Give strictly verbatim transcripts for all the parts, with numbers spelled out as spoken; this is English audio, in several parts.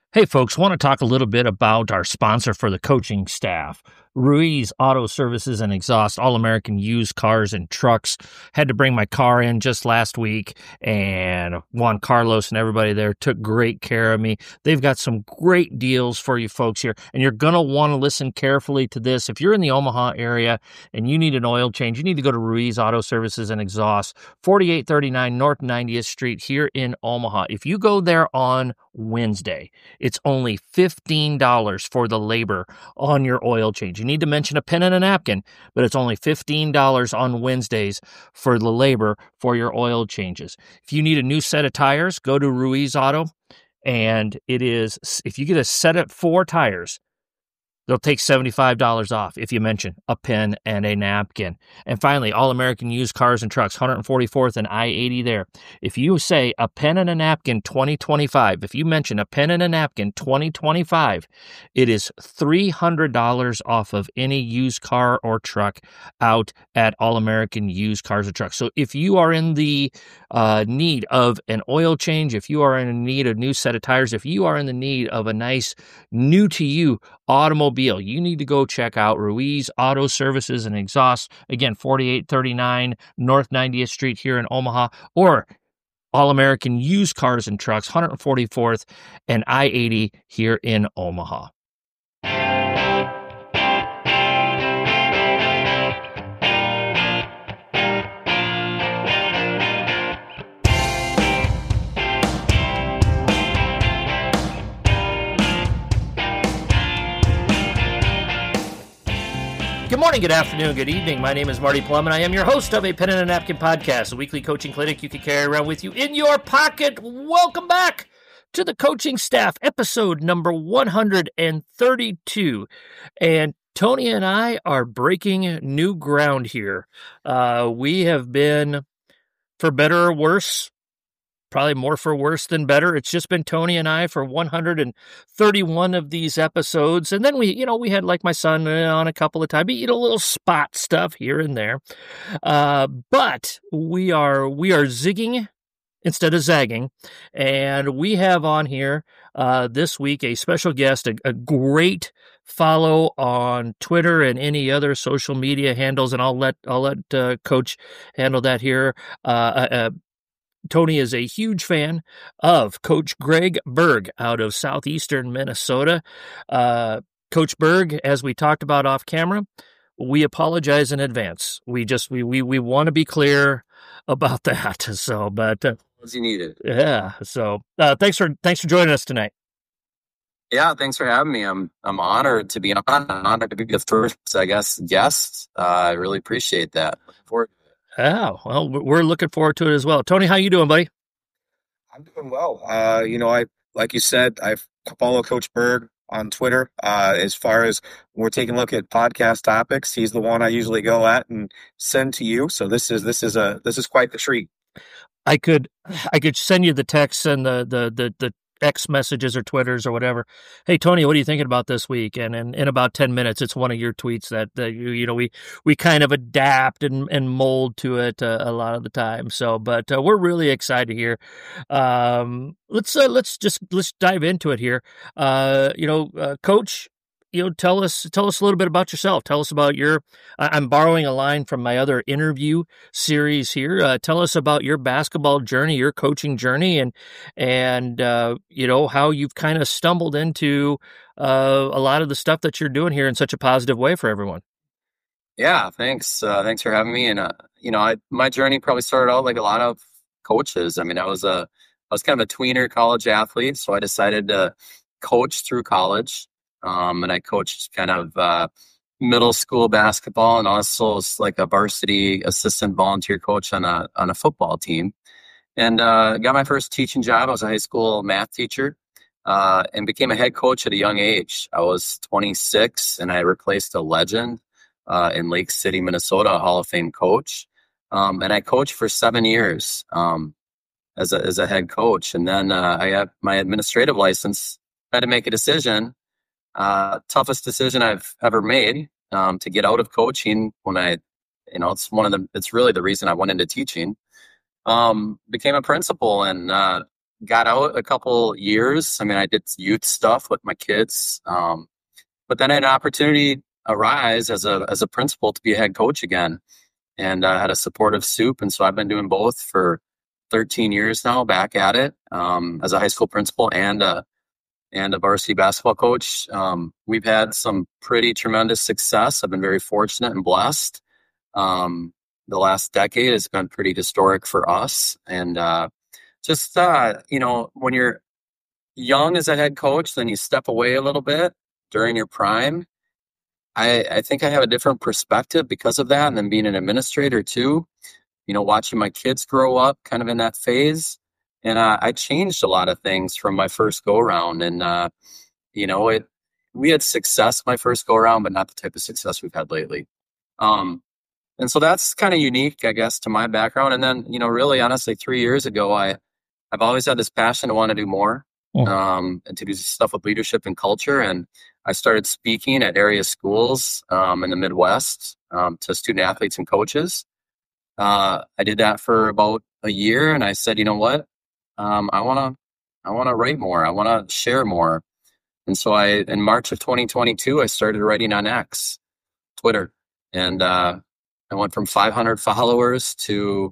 Hey, folks, want to talk a little bit about our sponsor for the coaching staff, Ruiz Auto Services and Exhaust, all-American used cars and trucks. Had to bring my car in just last week, and Juan Carlos and everybody there took great care of me. They've got some great deals for you folks here, and you're going to want to listen carefully to this. If you're in the Omaha area and you need an oil change, you need to go to Ruiz Auto Services and Exhaust, forty-eight thirty-nine North ninetieth Street here in Omaha. If you go there on Wednesday, it's only fifteen dollars for the labor on your oil change. You need to mention a pen and a napkin, but it's only fifteen dollars on Wednesdays for the labor for your oil changes. If you need a new set of tires, go to Ruiz Auto, and it is, if you get a set of four tires, they'll take seventy-five dollars off if you mention a pen and a napkin. And finally, all-American used cars and trucks, one forty-fourth and I eighty there. If you say a pen and a napkin twenty twenty-five, if you mention a pen and a napkin twenty twenty-five, it is three hundred dollars off of any used car or truck out at all-American used cars and trucks. So if you are in the uh, need of an oil change, if you are in need of a new set of tires, if you are in the need of a nice new-to-you automobile, you need to go check out Ruiz Auto Services and Exhaust. Again, forty-eight thirty-nine North ninetieth Street here in Omaha, or All-American Used Cars and Trucks, one forty-fourth and I eighty here in Omaha. Good morning, good afternoon, good evening. My name is Marty Plum, and I am your host of a Pen and a Napkin podcast, a weekly coaching clinic you can carry around with you in your pocket. Welcome back to the coaching staff, episode number one thirty-two. And Tony and I are breaking new ground here. Uh, we have been, for better or worse, probably more for worse than better, it's just been Tony and I for one hundred thirty-one of these episodes. And then we, you know, we had like my son on a couple of times, you know, little spot stuff here and there. Uh, but we are, we are zigging instead of zagging. And we have on here uh, this week a special guest, a, a great follow on Twitter and any other social media handles. And I'll let, I'll let uh, Coach handle that here. Uh, uh, Tony is a huge fan of Coach Greg Berg out of southeastern Minnesota. Uh, Coach Berg, as we talked about off camera, we apologize in advance. We just we we we want to be clear about that. So, but uh, as you needed, yeah. So, uh, thanks for thanks for joining us tonight. Yeah, thanks for having me. I'm I'm honored to be on. I'm honored to be the first, I guess, guest. Uh, I really appreciate that. Looking forward. Oh, well, we're looking forward to it as well. Tony, how you doing, buddy? I'm doing well. Uh, you know, I like you said, I follow Coach Berg on Twitter. Uh, as far as we're taking a look at podcast topics, he's the one I usually go at and send to you. So this is this is a this is quite the treat. I could I could send you the texts and the the the, the X messages or Twitters or whatever. Hey, Tony, what are you thinking about this week? And in, in about ten minutes, it's one of your tweets that, that you, you know, we, we kind of adapt and, and mold to it uh, a lot of the time. So, but uh, we're really excited here. Um, let's, uh, let's just, let's dive into it here. Uh, you know, uh, Coach, you know, tell us, tell us a little bit about yourself. Tell us about your, I'm borrowing a line from my other interview series here. Uh, tell us about your basketball journey, your coaching journey, and, and, uh, you know, how you've kind of stumbled into, uh, a lot of the stuff that you're doing here in such a positive way for everyone. Yeah. Thanks. Uh, thanks for having me. And, uh, you know, I, my journey probably started out like a lot of coaches. I mean, I was a, I was kind of a tweener college athlete. So I decided to coach through college. Um, and I coached kind of uh, middle school basketball, and also was like a varsity assistant volunteer coach on a on a football team. And uh, got my first teaching job. I was a high school math teacher, uh, and became a head coach at a young age. I was twenty-six, and I replaced a legend uh, in Lake City, Minnesota, a Hall of Fame coach. Um, and I coached for seven years um, as a as a head coach. And then uh, I got my administrative license. I had to make a decision. Uh, toughest decision I've ever made, um, to get out of coaching when I, you know, it's one of the, it's really the reason I went into teaching, um, became a principal and, uh, got out a couple years. I mean, I did youth stuff with my kids, um, but then I had an opportunity arise as a as a principal to be a head coach again, and I uh, had a supportive soup, and so I've been doing both for thirteen years now. Back at it um, as a high school principal and a and a varsity basketball coach. Um, we've had some pretty tremendous success. I've been very fortunate and blessed. Um, the last decade has been pretty historic for us, and uh, just uh, you know, when you're young as a head coach, then you step away a little bit during your prime. I, I think I have a different perspective because of that, and then being an administrator too. You know, watching my kids grow up, kind of in that phase, and uh, I changed a lot of things from my first go around. And uh, you know, it we had success my first go around, but not the type of success we've had lately. Um, and so that's kind of unique, I guess, to my background. And then, you know, really honestly, three years ago, I I've always had this passion to want to do more, mm. um, and to do stuff with leadership and culture. And I started speaking at area schools um, in the Midwest um, to student athletes and coaches. Uh, I did that for about a year, and I said, you know what, um, I want to, I want to write more. I want to share more. And so I, in March of twenty twenty-two, I started writing on X, Twitter, and uh, I went from five hundred followers to,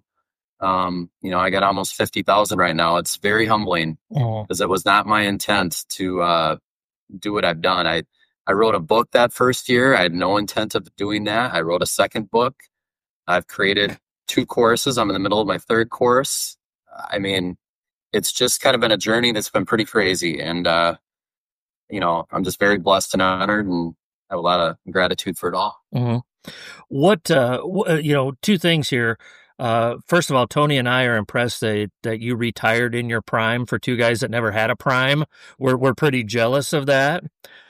um, you know, I got almost fifty thousand right now. It's very humbling because it was not my intent to uh, do what I've done. I, I wrote a book that first year. I had no intent of doing that. I wrote a second book. I've created two courses. I'm in the middle of my third course. I mean, it's just kind of been a journey that's been pretty crazy. And, uh, you know, I'm just very blessed and honored and have a lot of gratitude for it all. Mm-hmm. What, uh, w- you know, two things here. Uh, first of all, Tony and I are impressed that, that you retired in your prime. For two guys that never had a prime, we're, we're pretty jealous of that.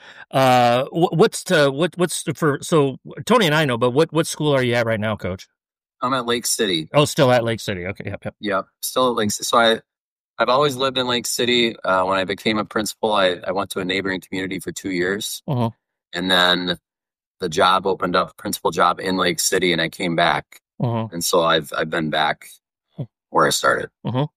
Uh, what's to, what, what's to, for, so Tony and I know, but what, what school are you at right now, Coach? I'm at Lake City. Oh, still at Lake City. Okay. Yep. Yep. Yep. Still at Lake City. So I, I've always lived in Lake City. Uh, when I became a principal, I, I went to a neighboring community for two years. Uh-huh. And then the job opened up, principal job in Lake City, and I came back. Uh-huh. And so I've, I've been back where I started. Uh-huh.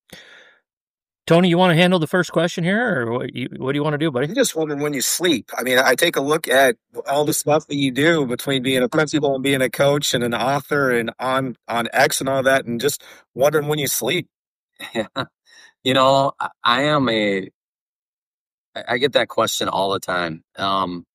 Tony, you want to handle the first question here, or what, you, what do you want to do, buddy? I'm just wondering when you sleep. I mean, I take a look at all the stuff that you do between being a principal and being a coach and an author and on, on X and all that, and just wondering when you sleep. Yeah. You know, I am a, I get that question all the time. Um,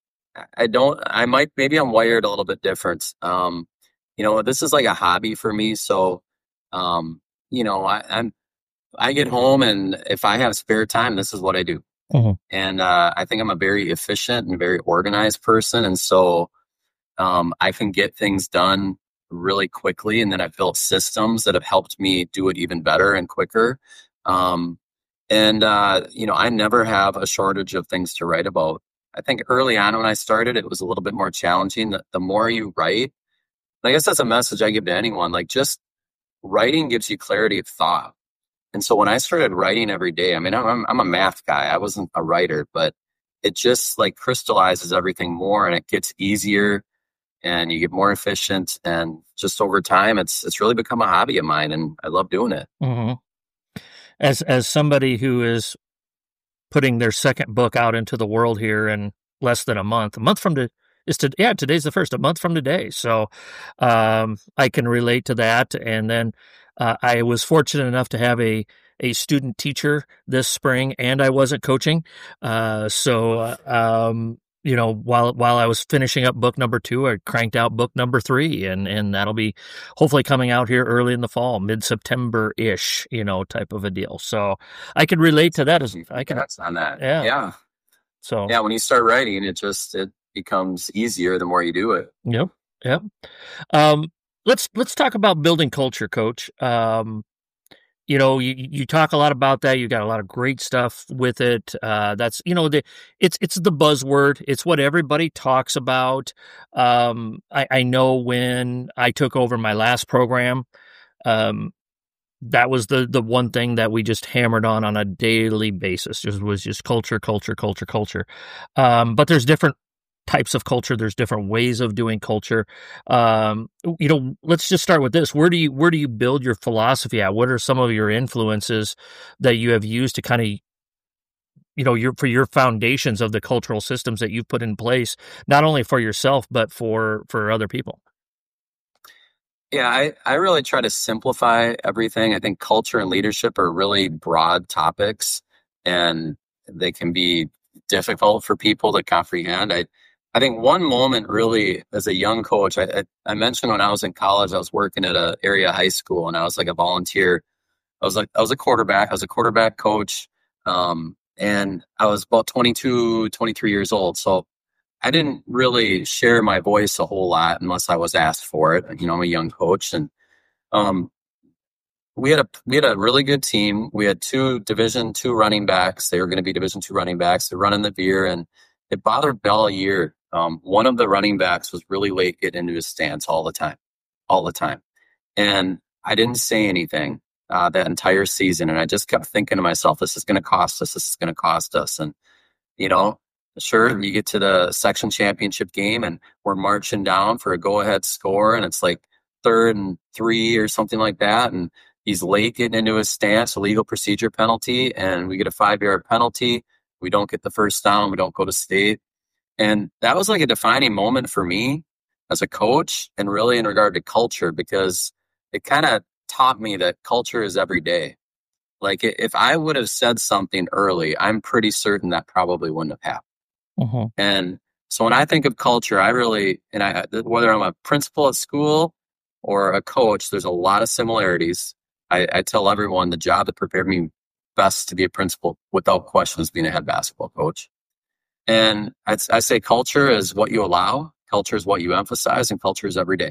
I don't, I might, maybe I'm wired a little bit different. Um, you know, this is like a hobby for me. So, um, you know, I, I'm, I get home, and if I have spare time, this is what I do. Mm-hmm. And uh, I think I'm a very efficient and very organized person. And so um, I can get things done really quickly. And then I've built systems that have helped me do it even better and quicker. Um, and, uh, you know, I never have a shortage of things to write about. I think early on when I started, it was a little bit more challenging. The, the more you write, I guess that's a message I give to anyone, like just writing gives you clarity of thought. And so when I started writing every day, I mean, I'm, I'm a math guy. I wasn't a writer, but it just like crystallizes everything more, and it gets easier, and you get more efficient. And just over time, it's it's really become a hobby of mine, and I love doing it. Mm-hmm. As as somebody who is putting their second book out into the world here in less than a month, a month from the is to yeah today's the first, a month from today. So um, I can relate to that, and then. Uh, I was fortunate enough to have a, a student teacher this spring, and I wasn't coaching. Uh, so, uh, um, you know, while while I was finishing up book number two, I cranked out book number three, and, and that'll be hopefully coming out here early in the fall, mid-September-ish, you know, type of a deal. So I can relate to that. As I can That's on that. Yeah. Yeah. So yeah, when you start writing, it just it becomes easier the more you do it. Yep. Yep. Um, Let's let's talk about building culture, Coach. Um, you know, you, you talk a lot about that. You got a lot of great stuff with it. Uh, that's you know, the it's it's the buzzword. It's what everybody talks about. Um, I, I know when I took over my last program, um, that was the the one thing that we just hammered on on a daily basis. Just was just culture, culture, culture, culture. Um, but there's different types of culture. There's different ways of doing culture. Um, you know, let's just start with this. Where do you where do you build your philosophy at? What are some of your influences that you have used to kind of, you know, your for your foundations of the cultural systems that you've put in place, not only for yourself but for for other people? Yeah, I, I really try to simplify everything. I think culture and leadership are really broad topics, and they can be difficult for people to comprehend. I, I think one moment really as a young coach, I, I, I mentioned when I was in college, I was working at a area high school and I was like a volunteer. I was like, I was a quarterback. I was a quarterback coach. Um, and I was about twenty-two, twenty-three years old. So I didn't really share my voice a whole lot unless I was asked for it. You know, I'm a young coach, and um, we had a we had a really good team. We had two Division two running backs. They were going to be Division two running backs. They're running the veer, and it bothered me all year. Um, one of the running backs was really late getting into his stance all the time, all the time, and I didn't say anything uh, that entire season. And I just kept thinking to myself, "This is going to cost us. This is going to cost us." And you know. Sure, you get to the section championship game and we're marching down for a go-ahead score, and it's like third and three or something like that, and he's late getting into his stance, a legal procedure penalty, and we get a five-yard penalty. We don't get the first down. We don't go to state. And that was like a defining moment for me as a coach, and really in regard to culture, because it kind of taught me that culture is every day. Like if I would have said something early, I'm pretty certain that probably wouldn't have happened. Mm-hmm. And so when I think of culture, I really, and I, whether I'm a principal at school or a coach, there's a lot of similarities. I, I tell everyone the job that prepared me best to be a principal without question is being a head basketball coach. And I, I say culture is what you allow, culture is what you emphasize, and culture is every day.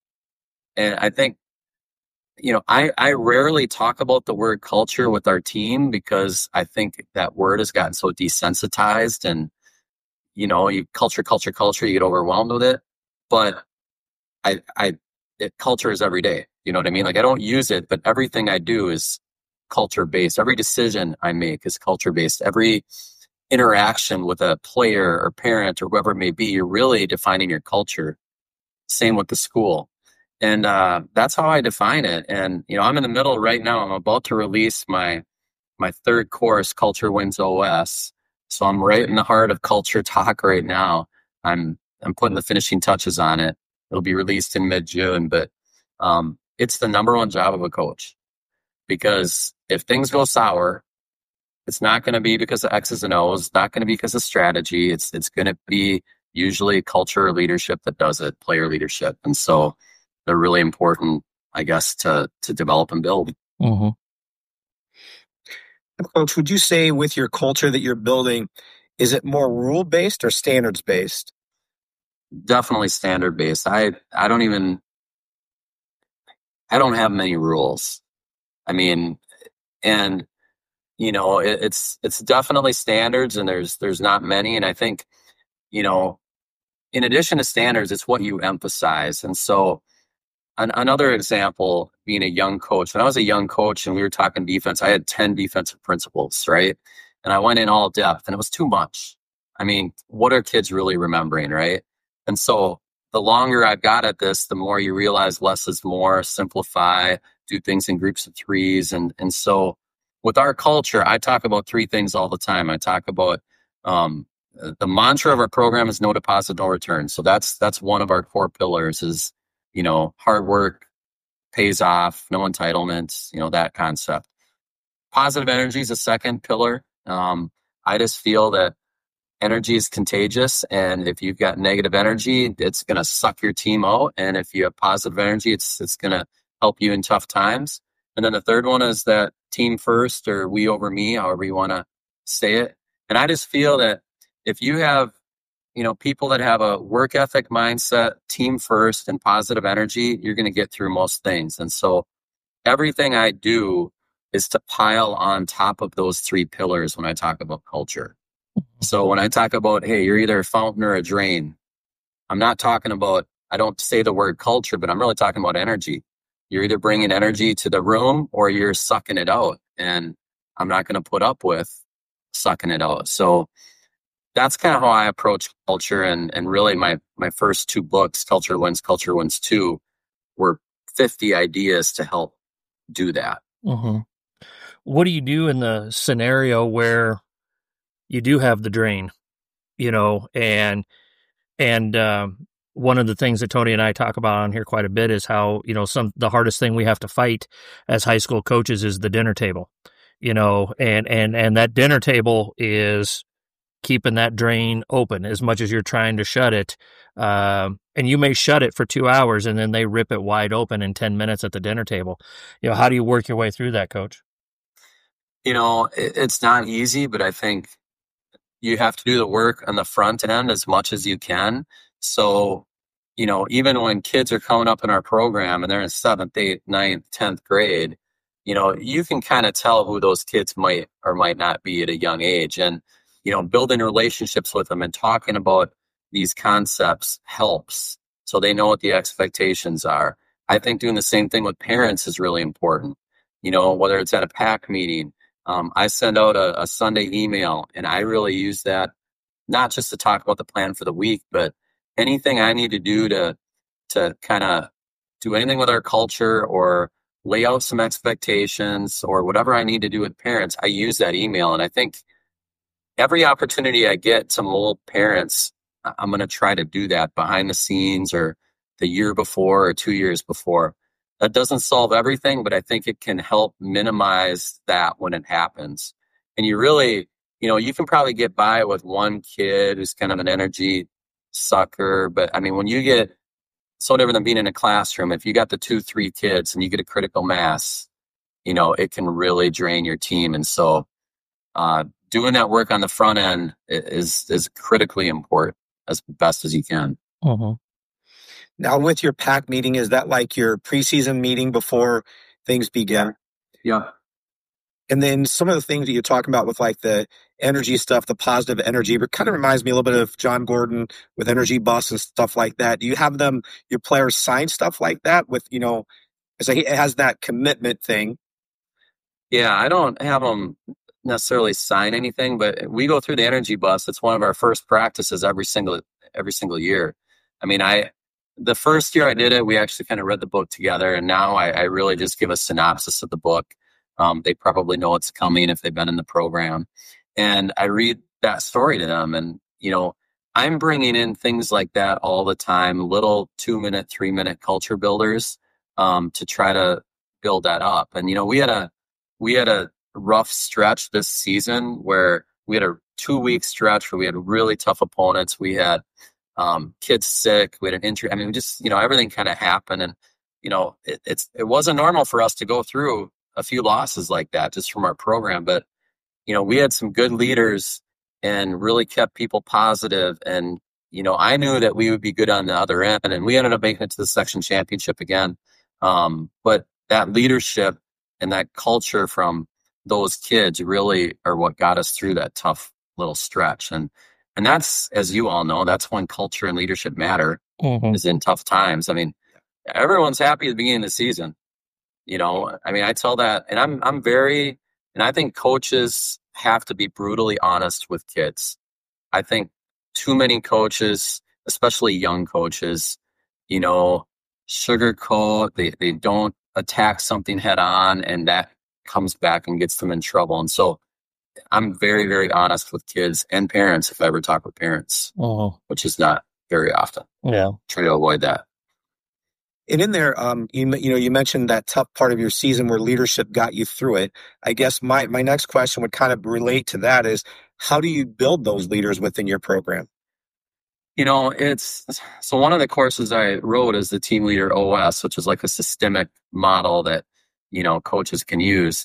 And I think, you know, I, I rarely talk about the word culture with our team because I think that word has gotten so desensitized, and you know, you culture, culture, culture, you get overwhelmed with it. But I, I, it, culture is every day. You know what I mean? Like I don't use it, but everything I do is culture based. Every decision I make is culture based. Every interaction with a player or parent or whoever it may be, you're really defining your culture. Same with the school. And uh, that's how I define it. And, you know, I'm in the middle right now. I'm about to release my, my third course, Culture Wins O S. So I'm right in the heart of culture talk right now. I'm I'm putting the finishing touches on it. It'll be released in mid-June, but um, it's the number one job of a coach. Because if things go sour, it's not going to be because of X's and O's. It's not going to be because of strategy. It's it's going to be usually culture or leadership that does it, player leadership. And so they're really important, I guess, to to develop and build. Mm-hmm. Coach, would you say with your culture that you're building, is it more rule-based or standards-based? Definitely standard-based. I, I don't even, I don't have many rules. I mean, and, you know, it, it's, it's definitely standards, and there's, there's not many. And I think, you know, in addition to standards, it's what you emphasize. And so An, another example, being a young coach. When I was a young coach and we were talking defense, I had ten defensive principles, right? And I went in all depth, and it was too much. I mean, what are kids really remembering, right? And so the longer I've got at this, the more you realize less is more, simplify, do things in groups of threes. And, and so with our culture, I talk about three things all the time. I talk about um, the mantra of our program is no deposit, no return. So that's that's one of our core pillars is, you know, hard work pays off, no entitlements, you know, that concept. Positive energy is a second pillar. Um, I just feel that energy is contagious. And if you've got negative energy, it's going to suck your team out. And if you have positive energy, it's it's going to help you in tough times. And then the third one is that team first, or we over me, however you want to say it. And I just feel that if you have, you know, people that have a work ethic mindset, team first, and positive energy, you're going to get through most things. And so everything I do is to pile on top of those three pillars when I talk about culture. So when I talk about, hey, you're either a fountain or a drain, I'm not talking about, I don't say the word culture, but I'm really talking about energy. You're either bringing energy to the room or you're sucking it out. And I'm not going to put up with sucking it out. So that's kind of how I approach culture. And, and really my, my first two books, Culture Wins, Culture Wins two, were fifty ideas to help do that. Mm-hmm. What do you do in the scenario where you do have the drain, you know, and, and, um, one of the things that Tony and I talk about on here quite a bit is how, you know, some, the hardest thing we have to fight as high school coaches is the dinner table, you know, and, and, and that dinner table is keeping that drain open as much as you're trying to shut it. Um, and you may shut it for two hours and then they rip it wide open in ten minutes at the dinner table. You know, how do you work your way through that, Coach? You know, it, it's not easy, but I think you have to do the work on the front end as much as you can. So, you know, even when kids are coming up in our program and they're in seventh, eighth, ninth, tenth grade, you know, you can kind of tell who those kids might or might not be at a young age. And, you know, building relationships with them and talking about these concepts helps so they know what the expectations are. I think doing the same thing with parents is really important. You know, whether it's at a PAC meeting, um, I send out a, a Sunday email, and I really use that not just to talk about the plan for the week, but anything I need to do to to kind of do anything with our culture or lay out some expectations or whatever I need to do with parents. I use that email, and I think every opportunity I get to mold parents, I'm going to try to do that behind the scenes or the year before or two years before. That doesn't solve everything, but I think it can help minimize that when it happens. And you really, you know, you can probably get by with one kid who's kind of an energy sucker. But I mean, when you get so different than being in a classroom, if you got the two, three kids and you get a critical mass, you know, it can really drain your team. And so uh, doing that work on the front end is is critically important as best as you can. Mm-hmm. Now, with your PAC meeting, is that like your preseason meeting before things begin? Yeah. And then some of the things that you're talking about with like the energy stuff, the positive energy, but kind of reminds me a little bit of John Gordon with Energy Bus and stuff like that. Do you have them, your players sign stuff like that with, you know, so it has that commitment thing? Yeah, I don't have them necessarily sign anything, but we go through the Energy Bus. It's one of our first practices every single every single year. I mean, I the first year I did it, we actually kind of read the book together, and now I, I really just give a synopsis of the book. Um, they probably know what's coming if they've been in the program, and I read that story to them. And you know, I'm bringing in things like that all the time, little two minute, three minute culture builders um, to try to build that up. And you know, we had a we had a rough stretch this season where we had a two week stretch where we had really tough opponents. We had um, kids sick. We had an injury. I mean, just, you know, everything kind of happened. And, you know, it, it's, it wasn't normal for us to go through a few losses like that just from our program. But, you know, we had some good leaders and really kept people positive. And, you know, I knew that we would be good on the other end, and we ended up making it to the section championship again. Um, but that leadership and that culture from those kids really are what got us through that tough little stretch. And, and that's, as you all know, that's when culture and leadership matter, mm-hmm. is in tough times. I mean, everyone's happy at the beginning of the season. You know, I mean, I tell that, and I'm, I'm very, and I think coaches have to be brutally honest with kids. I think too many coaches, especially young coaches, you know, sugarcoat, they, they don't attack something head on, and that comes back and gets them in trouble. And so I'm very, very honest with kids and parents if I ever talk with parents, uh-huh. which is not very often. Yeah. Try to avoid that. And in there, um, you, you know, you mentioned that tough part of your season where leadership got you through it. I guess my, my next question would kind of relate to that is, how do you build those leaders within your program? You know, it's, so one of the courses I wrote is the Team Leader O S, which is like a systemic model that, you know, coaches can use.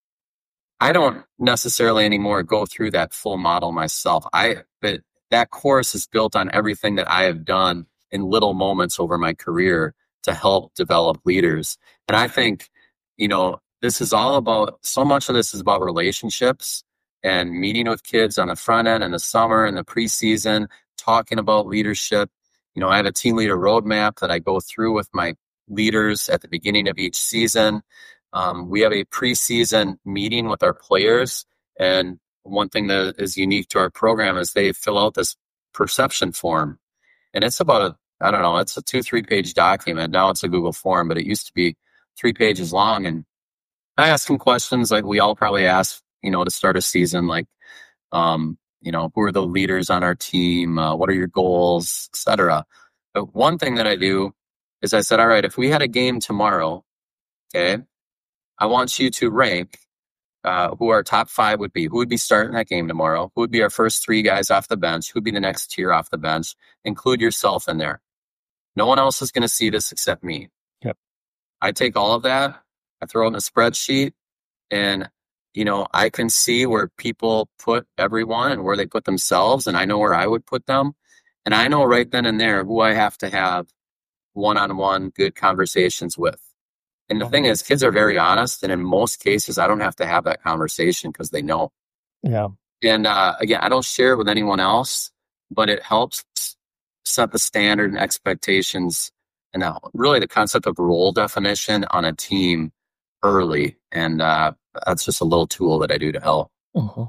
I don't necessarily anymore go through that full model myself. I, but that course is built on everything that I have done in little moments over my career to help develop leaders. And I think, you know, this is all about, so much of this is about relationships and meeting with kids on the front end in the summer and the preseason, talking about leadership. You know, I have a team leader roadmap that I go through with my leaders at the beginning of each season. Um, we have a preseason meeting with our players, and one thing that is unique to our program is they fill out this perception form. And it's about a, I don't know, it's a two, three page document. Now it's a Google form, but it used to be three pages long. And I ask them questions like we all probably ask, you know, to start a season, like, um, you know, who are the leaders on our team? Uh, what are your goals, et cetera. But one thing that I do is I said, all right, if we had a game tomorrow, okay, I want you to rank uh, who our top five would be. Who would be starting that game tomorrow? Who would be our first three guys off the bench? Who would be the next tier off the bench? Include yourself in there. No one else is going to see this except me. Yep. I take all of that, I throw it in a spreadsheet, and you know, I can see where people put everyone and where they put themselves, and I know where I would put them. And I know right then and there who I have to have one-on-one good conversations with. And the thing is, kids are very honest, and in most cases, I don't have to have that conversation because they know. Yeah. And uh, again, I don't share it with anyone else, but it helps set the standard and expectations, and uh, really the concept of role definition on a team early. And uh, that's just a little tool that I do to help. Uh-huh.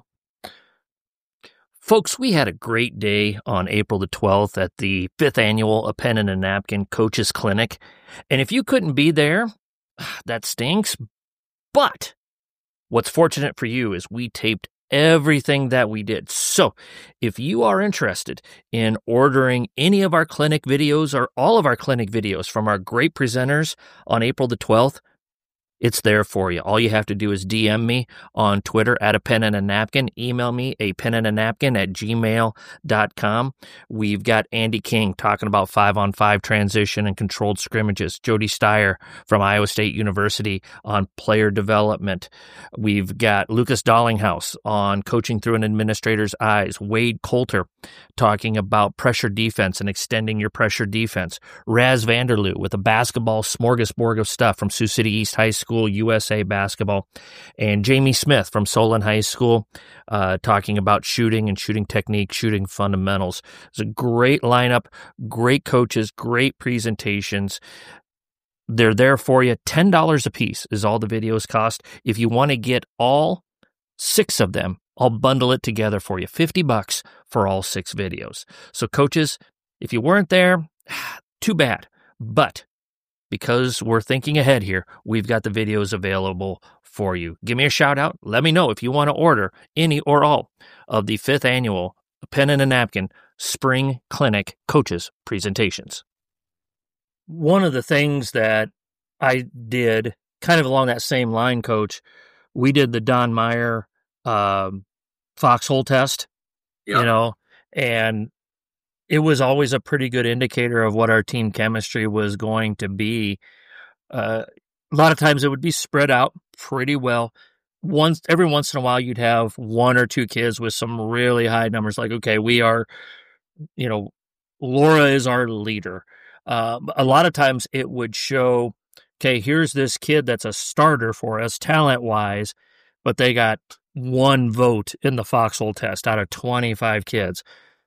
Folks, we had a great day on April the twelfth at the fifth annual A Pen and a Napkin Coaches Clinic. And if you couldn't be there, that stinks. But what's fortunate for you is we taped everything that we did. So if you are interested in ordering any of our clinic videos or all of our clinic videos from our great presenters on April the twelfth, it's there for you. All you have to do is D M me on Twitter at a pen and a napkin. Email me a pen and a napkin at gmail dot com. We've got Andy King talking about five on five transition and controlled scrimmages. Jody Steyer from Iowa State University on player development. We've got Lucas Dollinghouse on coaching through an administrator's eyes. Wade Coulter talking about pressure defense and extending your pressure defense. Raz Vanderloo with a basketball smorgasbord of stuff from Sioux City East High School. U S A basketball, and Jamie Smith from Solon High School uh, talking about shooting and shooting technique, shooting fundamentals. It's a great lineup, great coaches, great presentations. They're there for you. ten dollars a piece is all the videos cost. If you want to get all six of them, I'll bundle it together for you. fifty bucks for all six videos. So coaches, if you weren't there, too bad. But because we're thinking ahead here, we've got the videos available for you. Give me a shout out. Let me know if you want to order any or all of the fifth annual Pen and a Napkin Spring Clinic Coaches presentations. One of the things that I did kind of along that same line, Coach, we did the Don Meyer um, foxhole test, yep. you know, and it was always a pretty good indicator of what our team chemistry was going to be. Uh, a lot of times it would be spread out pretty well. Once every once in a while, you'd have one or two kids with some really high numbers. Like, okay, we are, you know, Laura is our leader. Uh, a lot of times it would show, okay, here's this kid that's a starter for us talent-wise, but they got one vote in the foxhole test out of twenty-five kids.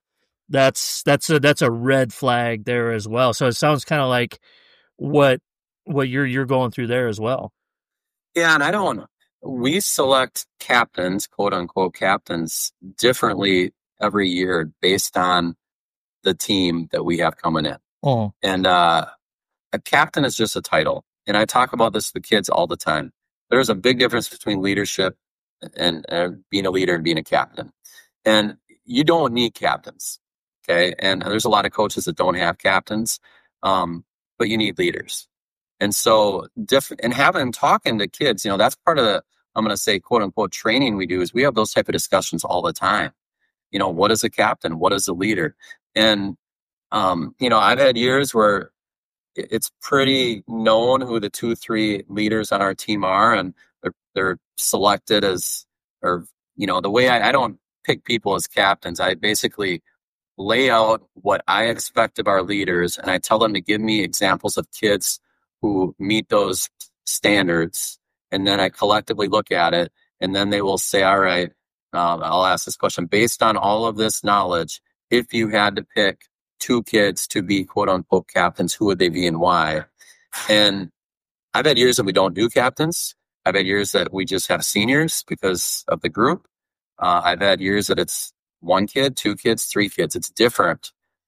That's that's a that's a red flag there as well. So it sounds kind of like what what you're you're going through there as well. Yeah, and I don't. We select captains, quote unquote captains, differently every year based on the team that we have coming in. Oh. And uh, a captain is just a title. And I talk about this to the kids all the time. There's a big difference between leadership and uh, being a leader and being a captain. And you don't need captains. Okay. And there's a lot of coaches that don't have captains, um, but you need leaders. And so different, and having talking to kids, you know, that's part of the, I'm going to say, quote unquote, training we do is we have those type of discussions all the time. You know, what is a captain? What is a leader? And, um, you know, I've had years where it's pretty known who the two, three leaders on our team are, and they're, they're selected as, or, you know, the way I, I don't pick people as captains. I basically lay out what I expect of our leaders, and I tell them to give me examples of kids who meet those standards, and then I collectively look at it, and then they will say, all right, um, I'll ask this question. Based on all of this knowledge, if you had to pick two kids to be quote-unquote captains, who would they be and why? And I've had years that we don't do captains. I've had years that we just have seniors because of the group. Uh, I've had years that it's one kid, two kids, three kids. It's different.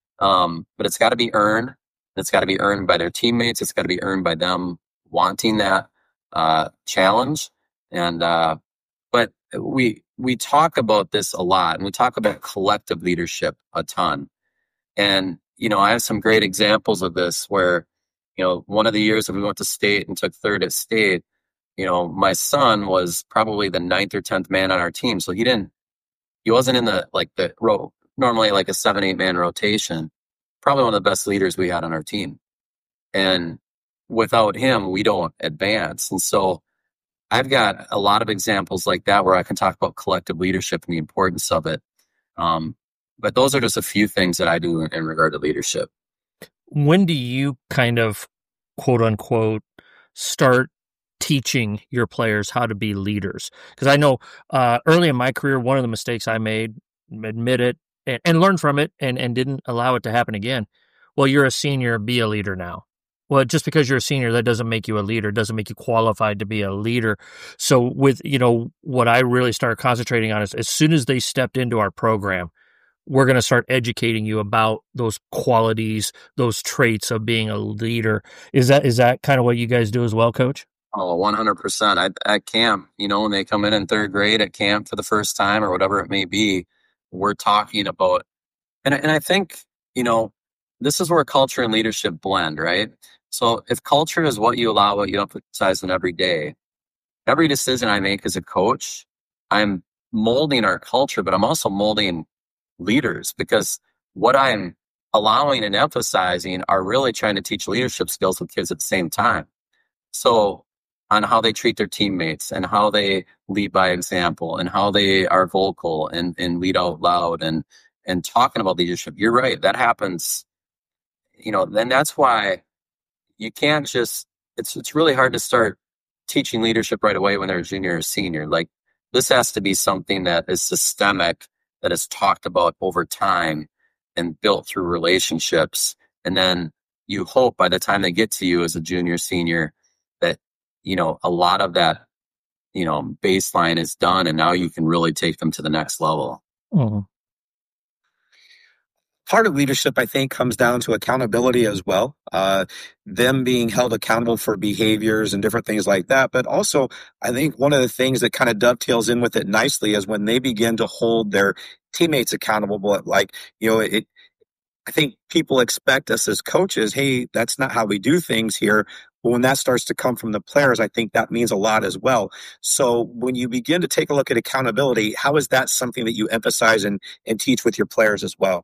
Um, but it's got to be earned. It's got to be earned by their teammates. It's got to be earned by them wanting that uh, challenge. And uh, but we we talk about this a lot, and we talk about collective leadership a ton. And you know, I have some great examples of this where, you know, one of the years that we went to state and took third at state, you know, my son was probably the ninth or tenth man on our team, so he didn't he wasn't in the like the row normally like a seven eight man rotation. Probably one of the best leaders we had on our team, and without him, we don't advance. And so I've got a lot of examples like that where I can talk about collective leadership and the importance of it. Um, but those are just a few things that I do in, in regard to leadership. When do you kind of, quote unquote, start teaching your players how to be leaders? Because I know uh, early in my career, one of the mistakes I made, admit it, and, and learn from it, and, and didn't allow it to happen again. Well, you're a senior, be a leader now. Well, just because you're a senior, that doesn't make you a leader, doesn't make you qualified to be a leader. So with, you know, what I really started concentrating on is as soon as they stepped into our program, we're going to start educating you about those qualities, those traits of being a leader. Is that is that kind of what you guys do as well, Coach? Oh, one hundred percent. I, at camp, you know, when they come in in third grade at camp for the first time or whatever it may be, we're talking about, and, and I think, you know, this is where culture and leadership blend, right? So if culture is what you allow, what you emphasize in every day, every decision I make as a coach, I'm molding our culture, but I'm also molding leaders, because what I'm allowing and emphasizing are really trying to teach leadership skills with kids at the same time. So on how they treat their teammates and how they lead by example and how they are vocal and, and lead out loud and, and talking about leadership. You're right. That happens, you know, then that's why you can't just, it's, it's really hard to start teaching leadership right away when they're a junior or senior. Like, this has to be something that is systemic, that is talked about over time and built through relationships. And then you hope by the time they get to you as a junior, senior, that, you know, a lot of that, you know, baseline is done, and now you can really take them to the next level. Mm-hmm. Part of leadership, I think, comes down to accountability as well. Uh, them being held accountable for behaviors and different things like that. But also, I think one of the things that kind of dovetails in with it nicely is when they begin to hold their teammates accountable. But like, you know, it, I think people expect us as coaches, hey, that's not how we do things here. But when that starts to come from the players, I think that means a lot as well. So when you begin to take a look at accountability, how is that something that you emphasize and, and teach with your players as well?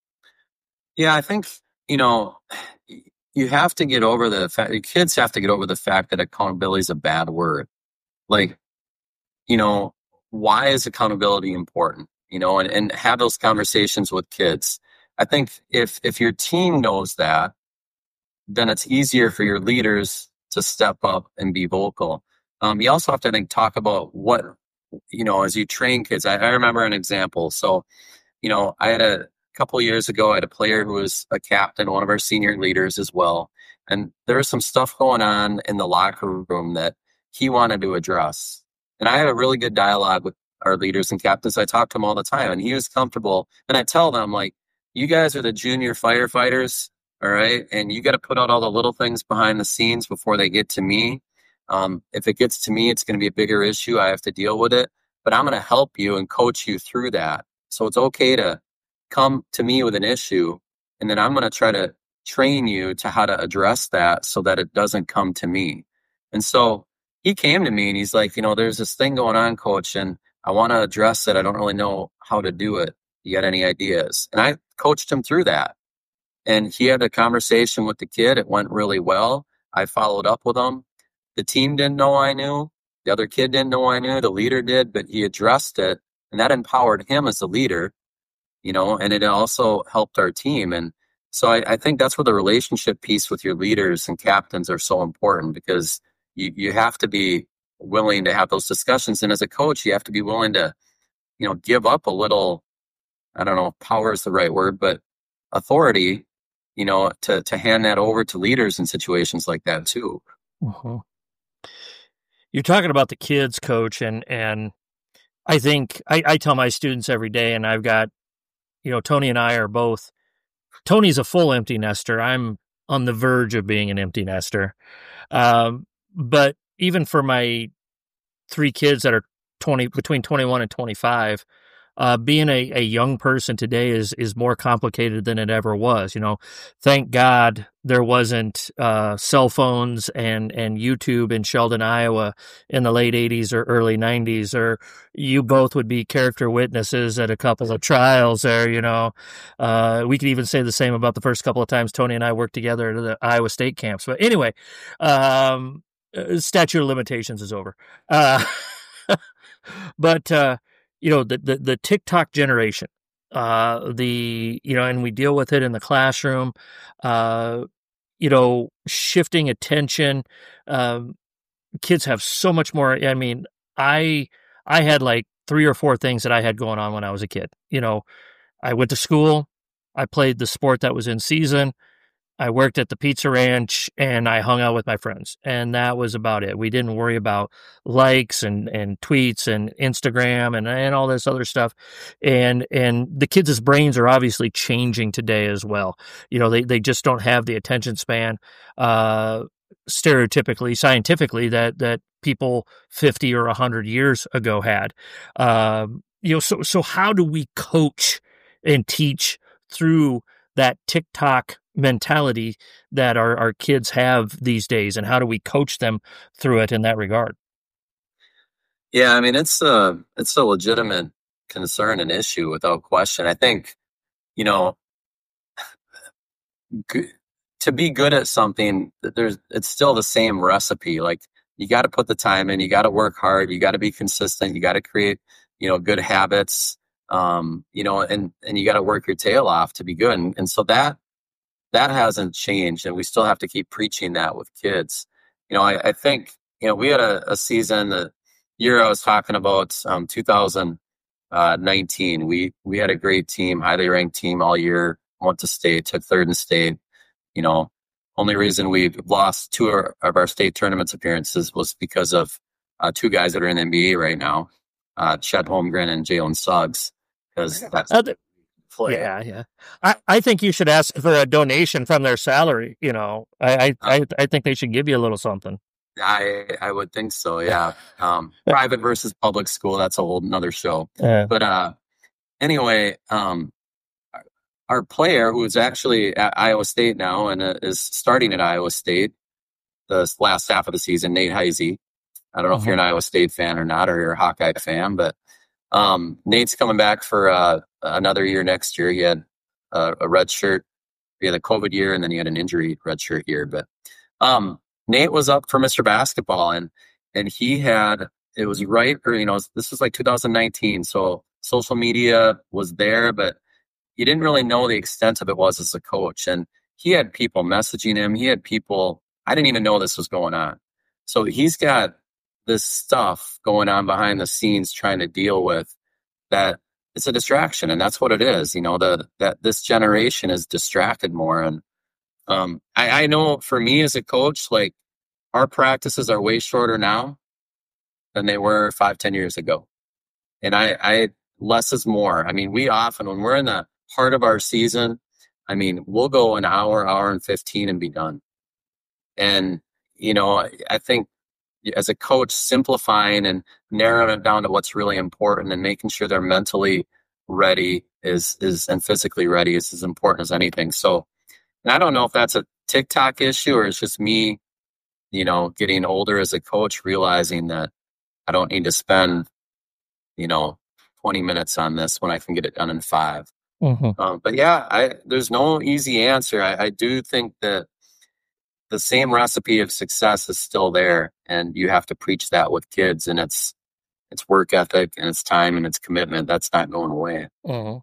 Yeah, I think, you know, you have to get over the fact, kids have to get over the fact that accountability is a bad word. Like, you know, why is accountability important? You know, and, and have those conversations with kids. I think if if your team knows that, then it's easier for your leaders to step up and be vocal. Um, you also have to, I think, talk about what, you know, as you train kids. I, I remember an example. So, you know, I had a couple of years ago, I had a player who was a captain, one of our senior leaders as well. And there was some stuff going on in the locker room that he wanted to address. And I had a really good dialogue with our leaders and captains. I talked to him all the time, and he was comfortable. And I tell them, like, you guys are the junior firefighters, all right? And you got to put out all the little things behind the scenes before they get to me. Um, if it gets to me, it's going to be a bigger issue. I have to deal with it. But I'm going to help you and coach you through that. So it's okay to come to me with an issue, and then I'm going to try to train you to how to address that so that it doesn't come to me. And so he came to me and he's like, you know, there's this thing going on, coach, and I want to address it. I don't really know how to do it. You got any ideas? And I coached him through that. And he had a conversation with the kid. It went really well. I followed up with him. The team didn't know I knew. The other kid didn't know I knew. The leader did, but he addressed it. And that empowered him as a leader. You know, and it also helped our team. And so I, I think that's where the relationship piece with your leaders and captains are so important, because you, you have to be willing to have those discussions. And as a coach, you have to be willing to, you know, give up a little, I don't know if power is the right word, but authority, you know, to, to hand that over to leaders in situations like that too. Mm-hmm. You're talking about the kids, Coach, and, and I think I, I tell my students every day, and I've got, you know, Tony and I are both, Tony's a full empty nester. I'm on the verge of being an empty nester. Um, but even for my three kids that are twenty, between twenty-one and twenty-five, uh, being a, a young person today is, is more complicated than it ever was. You know, thank God there wasn't, uh, cell phones and, and YouTube in Sheldon, Iowa in the late eighties or early nineties, or you both would be character witnesses at a couple of trials there, you know. Uh, we could even say the same about the first couple of times Tony and I worked together at the Iowa State camps. But anyway, um, statute of limitations is over. Uh, but, uh, you know, the, the, the TikTok generation, uh, the, you know, and we deal with it in the classroom, uh, you know, shifting attention. Um, kids have so much more. I mean, I, I had like three or four things that I had going on when I was a kid. You know, I went to school, I played the sport that was in season, I worked at the Pizza Ranch, and I hung out with my friends, and that was about it. We didn't worry about likes and, and tweets and Instagram and, and all this other stuff. And and the kids' brains are obviously changing today as well. You know, they, they just don't have the attention span, uh, stereotypically, scientifically, that that people fifty or one hundred years ago had. Um, you know, so so how do we coach and teach through that TikTok mentality that our, our kids have these days, and how do we coach them through it in that regard? Yeah, I mean, it's a, it's a legitimate concern and issue without question. I think, you know, g- to be good at something, there's, it's still the same recipe. Like, you got to put the time in, you got to work hard, you got to be consistent, you got to create, you know, good habits, um, you know, and, and you got to work your tail off to be good. And, and so that, that hasn't changed, and we still have to keep preaching that with kids. You know, I, I think, you know, we had a, a season, the year I was talking about, um, two thousand nineteen, we, we had a great team, highly ranked team all year, went to state, took third in state. You know, only reason we lost two of our state tournaments appearances was because of uh, two guys that are in the N B A right now, uh, Chet Holmgren and Jalen Suggs, because that's Uh, th- yeah, yeah. I, I think you should ask for a donation from their salary. You know, I I, I, I think they should give you a little something. I I would think so, yeah. Um, private versus public school, that's a whole nother show. Yeah. But uh, anyway, um, our player, who is actually at Iowa State now and uh, is starting at Iowa State the last half of the season, Nate Heisey. I don't know Mhm. if you're an Iowa State fan or not, or you're a Hawkeye fan, but um, Nate's coming back for uh, another year next year. He had uh, a red shirt, he had a COVID year, and then he had an injury red shirt year. But um, Nate was up for Mister Basketball, and and he had, it was right, or, you know, this was like two thousand nineteen, so social media was there, but he didn't really know the extent of it was as a coach. And he had people messaging him. He had people, I didn't even know this was going on. So he's got this stuff going on behind the scenes trying to deal with that. It's a distraction, and that's what it is. You know, the that this generation is distracted more. And um, I, I know for me as a coach, like, our practices are way shorter now than they were five, ten years ago. And I, I less is more. I mean, we often, when we're in the heart of our season, I mean, we'll go an hour, hour and fifteen and be done. And, you know, I think as a coach, simplifying and narrowing it down to what's really important and making sure they're mentally ready is, is and physically ready is as important as anything. So, and I don't know if that's a TikTok issue or it's just me, you know, getting older as a coach, realizing that I don't need to spend, you know, twenty minutes on this when I can get it done in five. Mm-hmm. Um, but yeah, I, there's no easy answer. I, I do think that the same recipe of success is still there, and you have to preach that with kids, and it's, it's work ethic and it's time and it's commitment. That's not going away. Mm-hmm.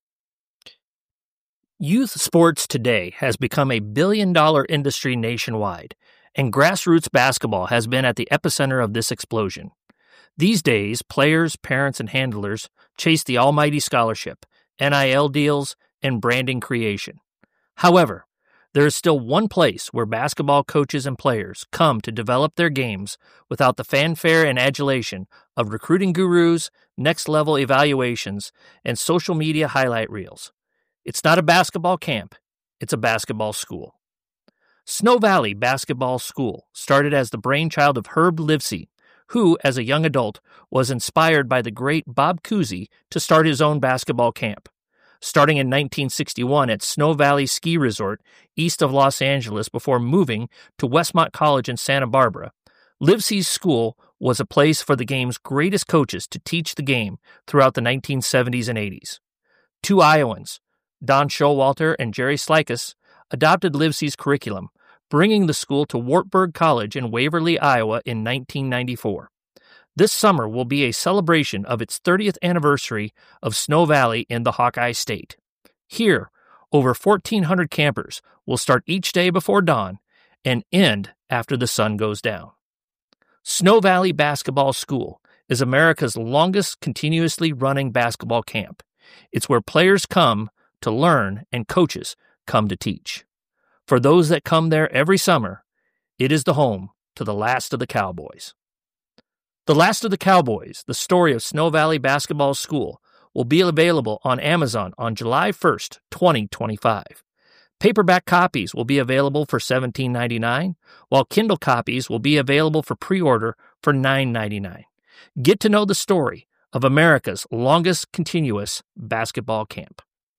Youth sports today has become a billion-dollar industry nationwide, and grassroots basketball has been at the epicenter of this explosion. These days, players, parents, and handlers chase the almighty scholarship, N I L deals, and branding creation. However, There is still one place where basketball coaches and players come to develop their games without the fanfare and adulation of recruiting gurus, next-level evaluations, and social media highlight reels. It's not a basketball camp, it's a basketball school. Snow Valley Basketball School started as the brainchild of Herb Livesey, who, as a young adult, was inspired by the great Bob Cousy to start his own basketball camp. Starting in nineteen sixty-one at Snow Valley Ski Resort east of Los Angeles before moving to Westmont College in Santa Barbara, Livesey's school was a place for the game's greatest coaches to teach the game throughout the nineteen seventies and eighties. Two Iowans, Don Showalter and Jerry Slikus, adopted Livesey's curriculum, bringing the school to Wartburg College in Waverly, Iowa in nineteen ninety-four. This summer will be a celebration of its thirtieth anniversary of Snow Valley in the Hawkeye State. Here, over fourteen hundred campers will start each day before dawn and end after the sun goes down. Snow Valley Basketball School is America's longest continuously running basketball camp. It's where players come to learn and coaches come to teach. For those that come there every summer, it is the home to the last of the Cowboys. The Last of the Cowboys, the story of Snow Valley Basketball School, will be available on Amazon on July first, twenty twenty-five. Paperback copies will be available for seventeen ninety-nine, while Kindle copies will be available for pre-order for nine ninety-nine. Get to know the story of America's longest continuous basketball camp.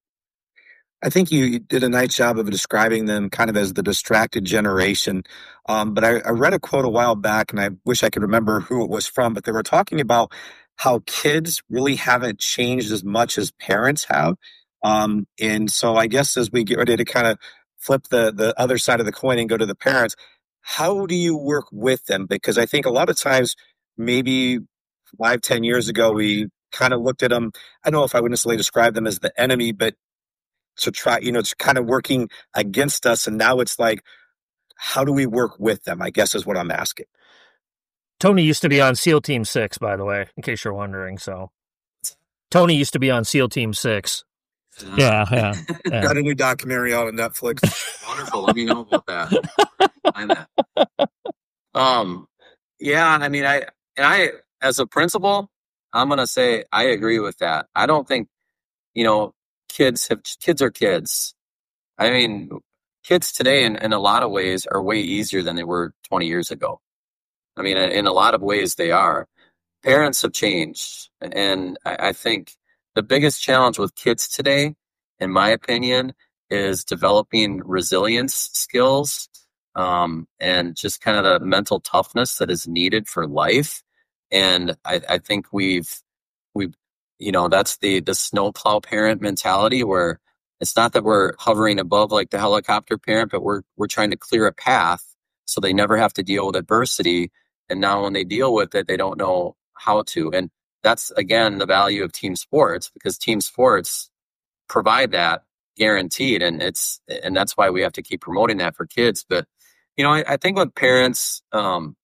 I think you did a nice job of describing them kind of as the distracted generation. Um, but I, I read a quote a while back, and I wish I could remember who it was from, but they were talking about how kids really haven't changed as much as parents have. Um, and so I guess as we get ready to kind of flip the, the other side of the coin and go to the parents, how do you work with them? Because I think a lot of times, maybe five, ten years ago, we kind of looked at them. I don't know if I would necessarily describe them as the enemy, but to try, you know, it's kind of working against us. And now it's like, how do we work with them? I guess is what I'm asking. Tony used to be on SEAL Team six, by the way, in case you're wondering. So Tony used to be on SEAL Team six. Uh, yeah, yeah, yeah. Got a new documentary out on Netflix. Wonderful. Let me know about that. Find that. Um, yeah, I mean, I, and I, as a principal, I'm going to say I agree with that. I don't think, you know, kids have, kids are kids. I mean, kids today in, in a lot of ways are way easier than they were twenty years ago. I mean, in a lot of ways they are. Parents have changed. And I, I think the biggest challenge with kids today, in my opinion, is developing resilience skills um, and just kind of the mental toughness that is needed for life. And I, I think we've, we've, you know, that's the, the snowplow parent mentality where it's not that we're hovering above like the helicopter parent, but we're, we're trying to clear a path so they never have to deal with adversity. And now when they deal with it, they don't know how to. And that's, again, the value of team sports, because team sports provide that guaranteed. And it's, and that's why we have to keep promoting that for kids. But, you know, I, I think with parents, um,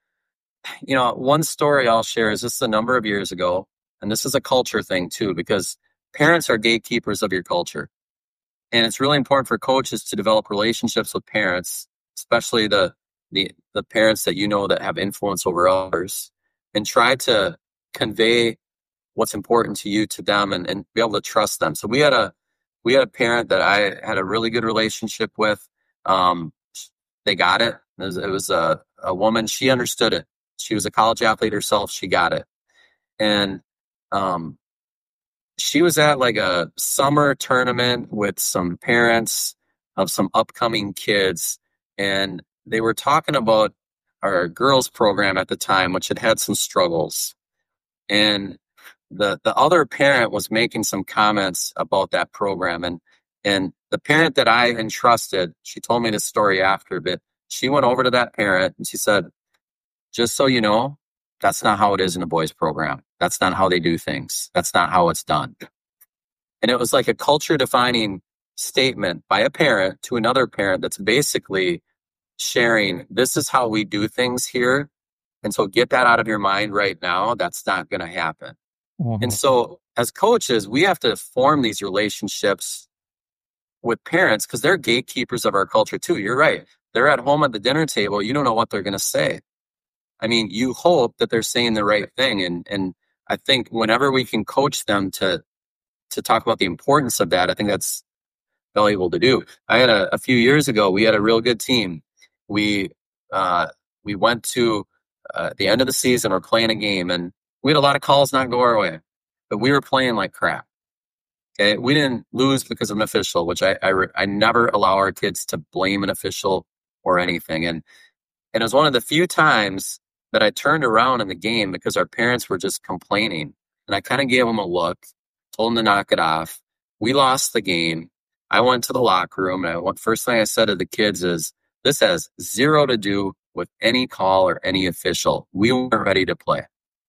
you know, one story I'll share is just a number of years ago. And this is a culture thing too, because parents are gatekeepers of your culture. And it's really important for coaches to develop relationships with parents, especially the, the, the parents that you know that have influence over others, and try to convey what's important to you to them and, and be able to trust them. So we had a, we had a parent that I had a really good relationship with. Um, they got it. It was, it was a, a woman. She understood it. She was a college athlete herself. She got it. And, um, she was at like a summer tournament with some parents of some upcoming kids. And they were talking about our girls program at the time, which had had some struggles. And the, the other parent was making some comments about that program. And, and the parent that I entrusted, she told me this story after, but she went over to that parent and she said, just so you know, that's not how it is in a boys program. That's not how they do things. That's not how it's done. And it was like a culture defining statement by a parent to another parent that's basically sharing, this is how we do things here. And so get that out of your mind right now. That's not going to happen. Mm-hmm. And so as coaches, we have to form these relationships with parents, because they're gatekeepers of our culture too. You're right. They're at home at the dinner table. You don't know what they're going to say. I mean, you hope that they're saying the right thing. And, and I think whenever we can coach them to, to talk about the importance of that, I think that's valuable to do. I had a, a few years ago, we had a real good team. We, uh, we went to uh, the end of the season, we're playing a game, and we had a lot of calls not go our way, but we were playing like crap. Okay. We didn't lose because of an official, which I, I, I never allow our kids to blame an official or anything. And, and it was one of the few times that I turned around in the game because our parents were just complaining. And I kind of gave them a look, told them to knock it off. We lost the game. I went to the locker room, and I went, first thing I said to the kids is, this has zero to do with any call or any official. We weren't ready to play.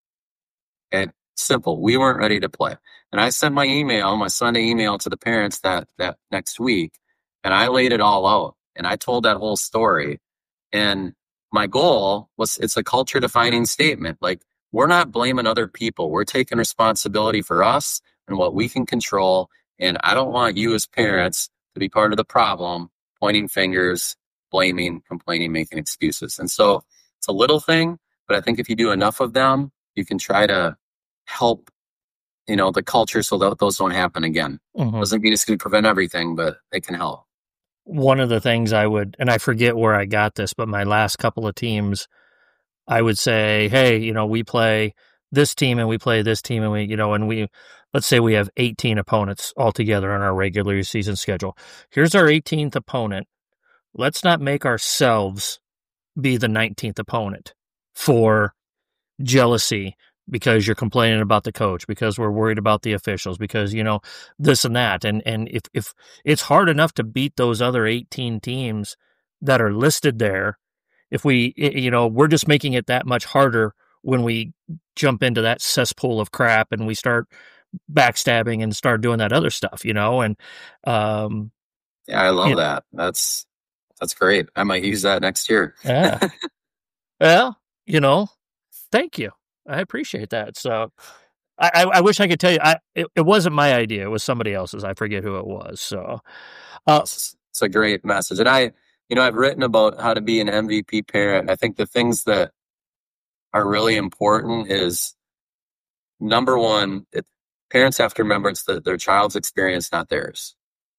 And simple, we weren't ready to play. And I sent my email, my Sunday email to the parents that, that next week, and I laid it all out. And I told that whole story. And my goal was, it's a culture defining statement. Like, we're not blaming other people. We're taking responsibility for us and what we can control. And I don't want you as parents to be part of the problem, pointing fingers, blaming, complaining, making excuses. And so it's a little thing, but I think if you do enough of them, you can try to help, you know, the culture so that those don't happen again. Mm-hmm. Doesn't mean it's going to prevent everything, but it can help. One of the things I would, and I forget where I got this, but my last couple of teams, I would say, hey, you know, we play this team and we play this team and we, you know, and we, let's say we have eighteen opponents altogether on our regular season schedule. Here's our eighteenth opponent. Let's not make ourselves be the nineteenth opponent for jealousy because you're complaining about the coach, because we're worried about the officials, because, you know, this and that. And, and if, if it's hard enough to beat those other eighteen teams that are listed there, if we, you know, we're just making it that much harder when we jump into that cesspool of crap and we start backstabbing and start doing that other stuff, you know? And, um, yeah, I love you know, that. That's, that's great. I might use that next year. Yeah. Well, you know, thank you. I appreciate that. So I, I, I wish I could tell you, I, it, it wasn't my idea. It was somebody else's. I forget who it was. So, uh, it's, it's a great message. And I, you know, I've written about how to be an M V P parent. I think the things that are really important is, number one, it, parents have to remember it's the, their child's experience, not theirs.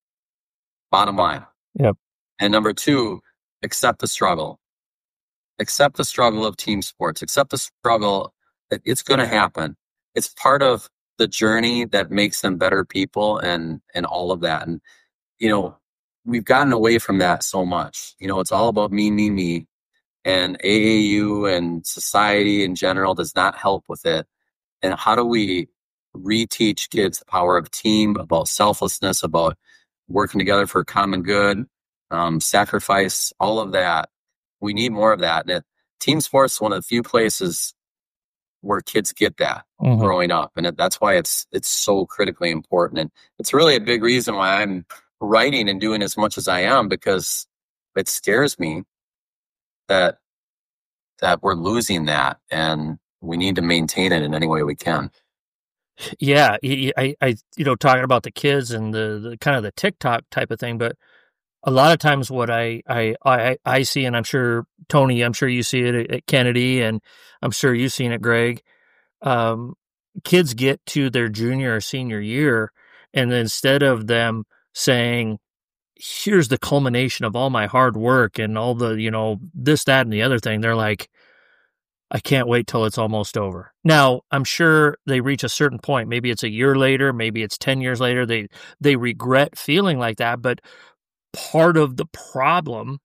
Bottom line. Yep. And number two, accept the struggle. Accept the struggle of team sports. Accept the struggle that it's going to happen. It's part of the journey that makes them better people and, and all of that. And, you know, we've gotten away from that so much. You know, it's all about me, me, me. And A A U and society in general does not help with it. And how do we reteach kids the power of team, about selflessness, about working together for a common good, um, sacrifice, all of that. We need more of that. And it, team sports is one of the few places where kids get that mm-hmm. growing up. And it, that's why it's it's so critically important. And it's really a big reason why I'm writing and doing as much as I am, because it scares me that that we're losing that, and we need to maintain it in any way we can. Yeah, I, I, you know, talking about the kids and the, the kind of the TikTok type of thing, but a lot of times what I, I, I, I see, and I'm sure Tony, I'm sure you see it at, at Kennedy, and I'm sure you've seen it, Greg. Um, kids get to their junior or senior year, and instead of them saying, here's the culmination of all my hard work and all the, you know, this, that, and the other thing, they're like, I can't wait till it's almost over. Now, I'm sure they reach a certain point. Maybe it's a year later, maybe it's ten years later. They they regret feeling like that. But part of the problem,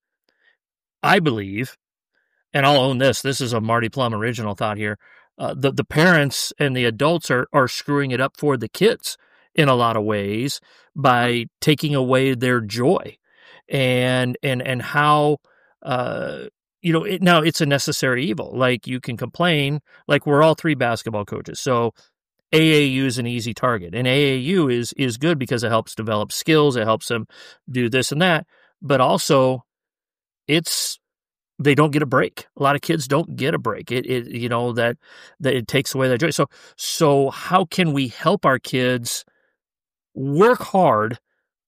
I believe, and I'll own this, this is a Marty Plum original thought here, uh, the, the parents and the adults are, are screwing it up for the kids in a lot of ways by taking away their joy. And, and, and how... Uh, You know, it, now it's a necessary evil. Like, you can complain, like we're all three basketball coaches. So A A U is an easy target. And A A U is is good because it helps develop skills. It helps them do this and that. But also, it's, they don't get a break. A lot of kids don't get a break. It, it you know, that, that it takes away their joy. So, so how can we help our kids work hard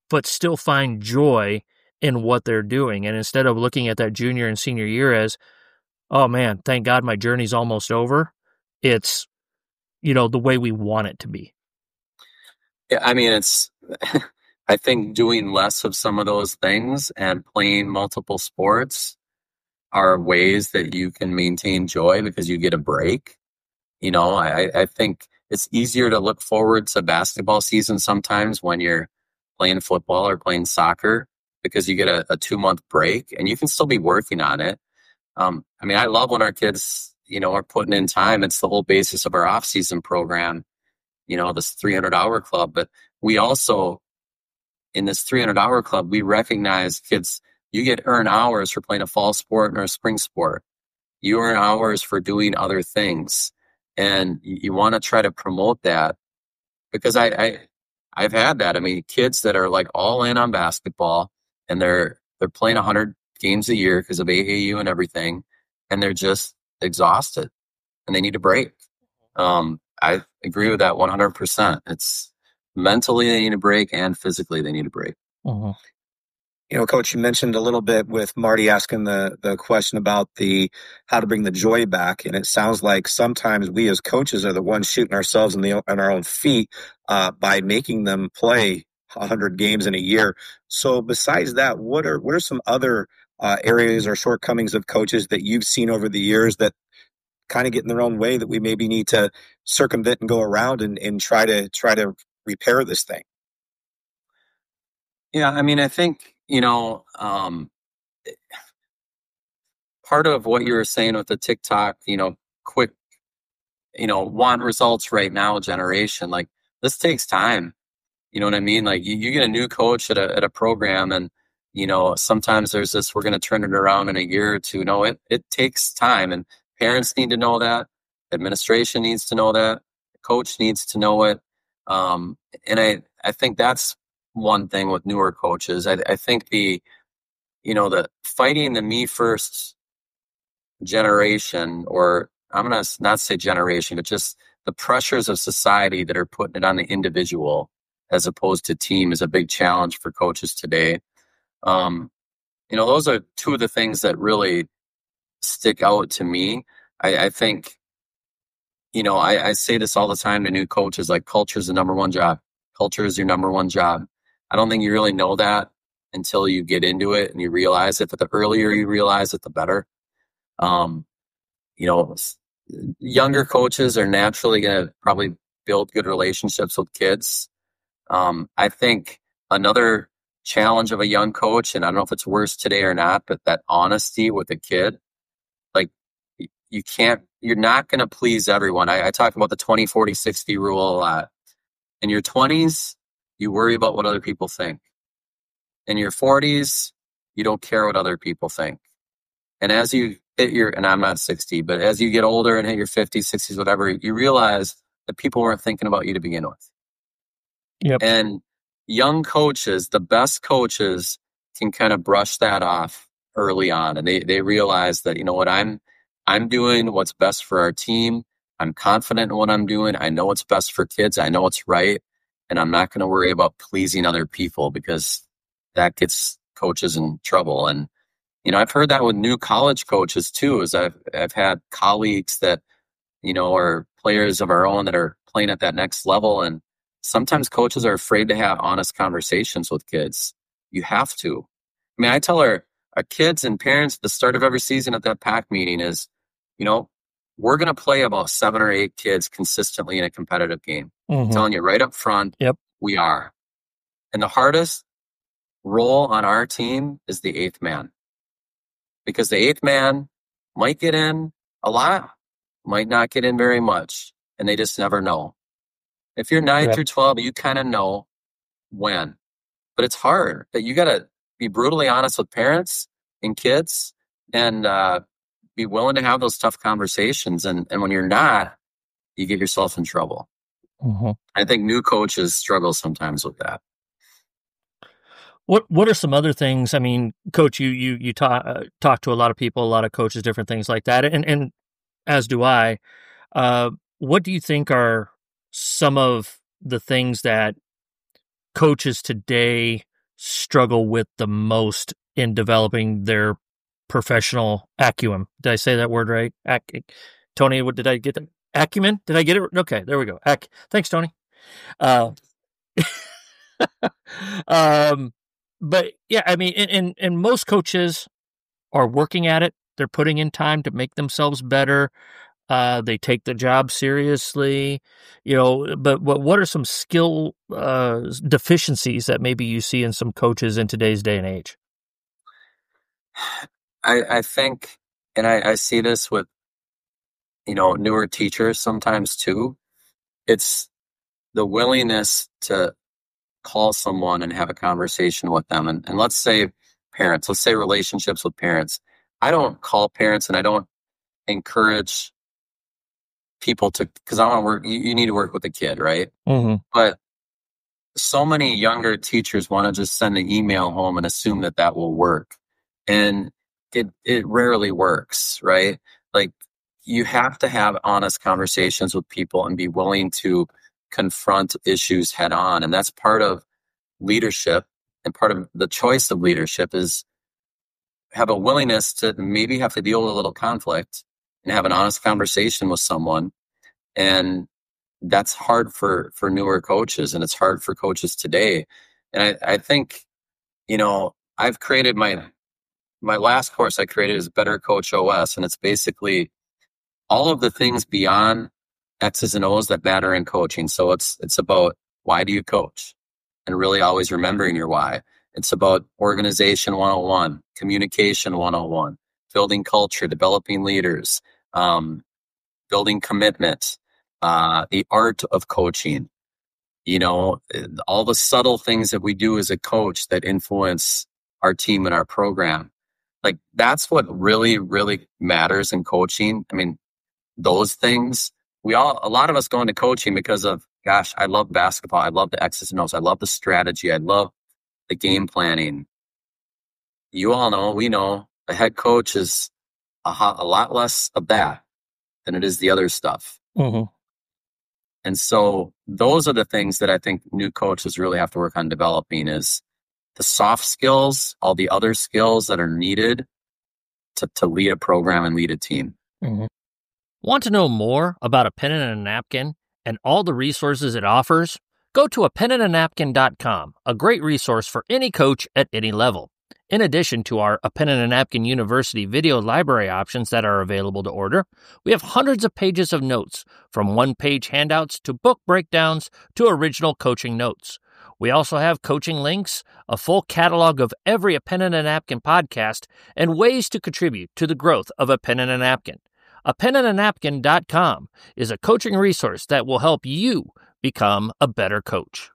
but still find joy in what they're doing. And instead of looking at that junior and senior year as, oh man, thank God my journey's almost over, it's, you know, the way we want it to be. Yeah, I mean, it's, I think doing less of some of those things and playing multiple sports are ways that you can maintain joy because you get a break. You know, I, I think it's easier to look forward to basketball season sometimes when you're playing football or playing soccer because you get a, a two month break and you can still be working on it. Um, I mean, I love when our kids, you know, are putting in time. It's the whole basis of our off season program, you know, this three hundred hour club. But we also, in this three hundred hour club, we recognize kids, you get earn hours for playing a fall sport or a spring sport. You earn hours for doing other things. And you, you want to try to promote that because I, I, I've had that. I mean, kids that are like all in on basketball and they're, they're playing one hundred games a year because of A A U and everything. And they're just exhausted and they need a break. Um, I agree with that one hundred percent. It's mentally they need a break and physically they need a break. Mm-hmm. You know, Coach, you mentioned a little bit with Marty asking the the question about the how to bring the joy back, and it sounds like sometimes we as coaches are the ones shooting ourselves in the in our own feet uh, by making them play one hundred games in a year. So, besides that, what are what are some other uh, areas or shortcomings of coaches that you've seen over the years that kind of get in their own way that we maybe need to circumvent and go around and, and try to try to repair this thing? Yeah, I mean, I think, you know, um, part of what you were saying with the TikTok, you know, quick, you know, want results right now generation, like this takes time. You know what I mean? Like you, you get a new coach at a, at a program and, you know, sometimes there's this, we're going to turn it around in a year or two. No, it, it takes time and parents need to know that. Administration needs to know that. The coach needs to know it. Um, and I, I think that's one thing with newer coaches. I, I think the, you know, the fighting the me first generation, or I'm going to not say generation, but just the pressures of society that are putting it on the individual as opposed to team is a big challenge for coaches today. Um, you know, those are two of the things that really stick out to me. I, I think, you know, I, I say this all the time to new coaches, like culture is the number one job. Culture is your number one job. I don't think you really know that until you get into it and you realize it. But the earlier you realize it, the better. Um, you know, younger coaches are naturally going to probably build good relationships with kids. Um, I think another challenge of a young coach, and I don't know if it's worse today or not, but that honesty with a kid, like you can't, you're not going to please everyone. I, I talk about the twenty, forty, sixty rule a lot. In your twenties, you worry about what other people think. In your forties, you don't care what other people think. And as you hit your, and I'm not sixty, but as you get older and hit your fifties, sixties, whatever, you realize that people weren't thinking about you to begin with. Yep. And young coaches, the best coaches, can kind of brush that off early on. And they, they realize that, you know what, I'm, I'm doing what's best for our team. I'm confident in what I'm doing. I know what's best for kids. I know what's right. And I'm not going to worry about pleasing other people because that gets coaches in trouble. And, you know, I've heard that with new college coaches too, is I've, I've had colleagues that, you know, are players of our own that are playing at that next level. And sometimes coaches are afraid to have honest conversations with kids. You have to. I mean, I tell our, our kids and parents at the start of every season at that PAC meeting is, you know, we're going to play about seven or eight kids consistently in a competitive game. Mm-hmm. I'm telling you right up front, yep. we are. And the hardest role on our team is the eighth man. Because the eighth man might get in a lot, might not get in very much, and they just never know. If you're nine yep. through twelve, you kind of know when. But it's hard. But you got to be brutally honest with parents and kids and uh, be willing to have those tough conversations. And, and when you're not, you get yourself in trouble. Mm-hmm. I think new coaches struggle sometimes with that. What What are some other things? I mean, Coach, you you you talk uh, talk to a lot of people, a lot of coaches, different things like that, and and as do I. Uh, what do you think are some of the things that coaches today struggle with the most in developing their professional acumen? Did I say that word right? Ac- Tony, what did I get? That? Acumen? Did I get it? Okay, there we go. Ac- Thanks, Tony. Uh, um, but yeah, I mean, and, and, and most coaches are working at it. They're putting in time to make themselves better. Uh, they take the job seriously, you know, but what, what are some skill uh, deficiencies that maybe you see in some coaches in today's day and age? I, I think, and I, I see this with, you know, newer teachers sometimes too. It's the willingness to call someone and have a conversation with them. And, and let's say parents, let's say relationships with parents. I don't call parents and I don't encourage people to, because I want to work, you, you need to work with the kid, right? Mm-hmm. But so many younger teachers want to just send an email home and assume that that will work. And it, it rarely works, right? Like you have to have honest conversations with people and be willing to confront issues head on. And that's part of leadership, and part of the choice of leadership is have a willingness to maybe have to deal with a little conflict and have an honest conversation with someone. And that's hard for, for newer coaches, and it's hard for coaches today. And I, I think, you know, I've created my, my last course I created is Better Coach O S. And it's basically all of the things beyond X's and O's that matter in coaching. So it's, it's about why do you coach? And really always remembering your why. It's about organization one oh one, communication one oh one, building culture, developing leaders, um, building commitment, uh, the art of coaching, you know, all the subtle things that we do as a coach that influence our team and our program. Like that's what really, really matters in coaching. I mean, those things, we all, a lot of us go into coaching because of, gosh, I love basketball. I love the X's and O's. I love the strategy. I love the game planning. You all know, we know, the head coach is a, ho- a lot less of that than it is the other stuff. Mm-hmm. And so those are the things that I think new coaches really have to work on developing is the soft skills, all the other skills that are needed to, to lead a program and lead a team. Mm-hmm. Want to know more about A Pen and a Napkin and all the resources it offers? Go to a pen and a napkin dot com, a great resource for any coach at any level. In addition to our A Pen and a Napkin University video library options that are available to order, we have hundreds of pages of notes, from one-page handouts to book breakdowns to original coaching notes. We also have coaching links, a full catalog of every A Pen and a Napkin podcast, and ways to contribute to the growth of A Pen and a Napkin. a pen and a napkin dot com is a coaching resource that will help you become a better coach.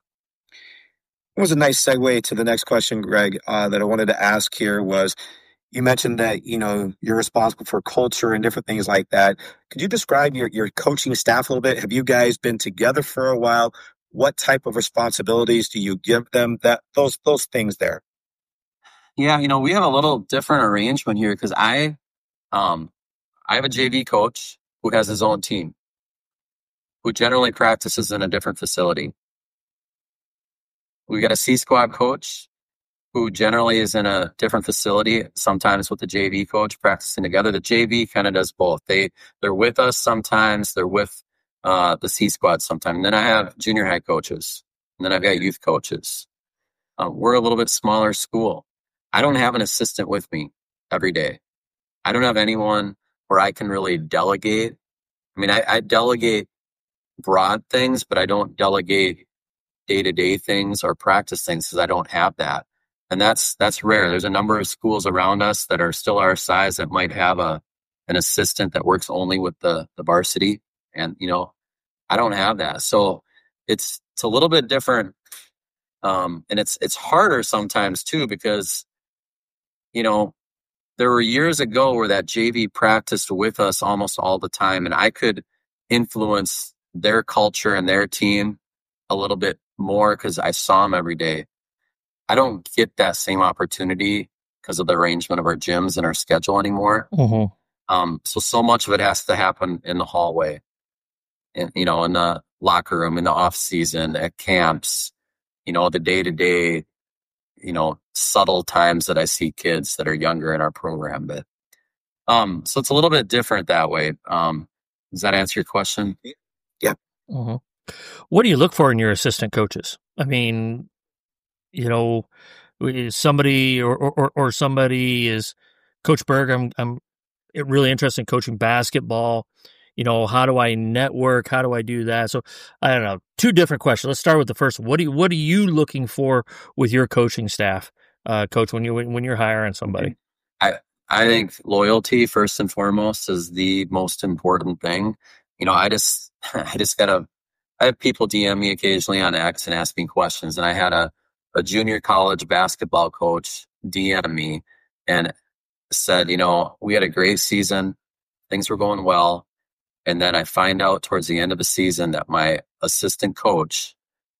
It was a nice segue to the next question, Greg, uh, that I wanted to ask here was, you mentioned that, you know, you're responsible for culture and different things like that. Could you describe your, your coaching staff a little bit? Have you guys been together for a while? What type of responsibilities do you give them? That those those things there. Yeah, you know, we have a little different arrangement here because I, um, I have a J V coach who has his own team, who generally practices in a different facility. We got a C squad coach who generally is in a different facility, sometimes with the J V coach practicing together. The J V kind of does both. They, they're with us sometimes, they're with uh, the C squad sometimes. And then I have junior high coaches, and then I've got youth coaches. Uh, we're a little bit smaller school. I don't have an assistant with me every day. I don't have anyone where I can really delegate. I mean, I, I delegate broad things, but I don't delegate day-to-day things or practice things because I don't have that. And that's that's rare. There's a number of schools around us that are still our size that might have a an assistant that works only with the, the varsity. And, you know, I don't have that. So it's it's a little bit different. Um, and it's it's harder sometimes too, because, you know, there were years ago where that J V practiced with us almost all the time, and I could influence their culture and their team a little bit more because I saw them every day. I don't get that same opportunity because of the arrangement of our gyms and our schedule anymore. Mm-hmm. Um, so, so much of it has to happen in the hallway, and, you know, in the locker room, in the off season, at camps, you know, the day to day, you know, subtle times that I see kids that are younger in our program. But um, so it's a little bit different that way. Um, does that answer your question? Yeah. Mm-hmm. What do you look for in your assistant coaches? I mean, you know, somebody or or, or somebody is Coach Berg. I'm I'm really interested in coaching basketball. You know, how do I network? How do I do that? So I don't know. Two different questions. Let's start with the first. What do you, what are you looking for with your coaching staff, uh, Coach? When you when you're hiring somebody, I I think loyalty first and foremost is the most important thing. You know, I just I just gotta. I have people D M me occasionally on X and ask me questions, and I had a a junior college basketball coach D M me and said, you know, we had a great season, things were going well. And then I find out towards the end of the season that my assistant coach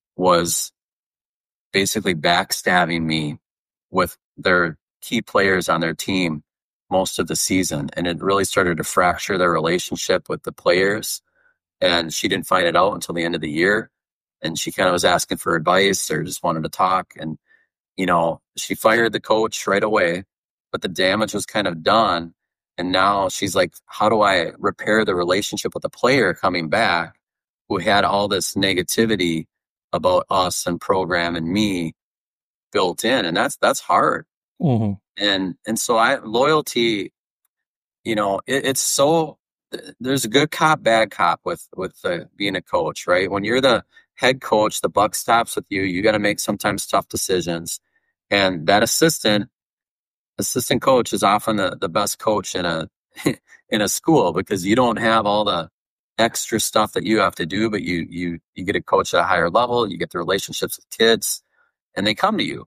was basically backstabbing me with their key players on their team most of the season. And it really started to fracture their relationship with the players. And she didn't find it out until the end of the year. And she kind of was asking for advice or just wanted to talk. And, you know, she fired the coach right away, but the damage was kind of done. And now she's like, how do I repair the relationship with the player coming back who had all this negativity about us and program and me built in? And that's, that's hard. mm-hmm. And, and so I, loyalty, you know, it, it's so, there's a good cop, bad cop with, with uh, being a coach, right? When you're the head coach, the buck stops with you. You got to make sometimes tough decisions. And that assistant, assistant coach is often the, the best coach in a in a school because you don't have all the extra stuff that you have to do, but you you you get a coach at a higher level, you get the relationships with kids, and they come to you.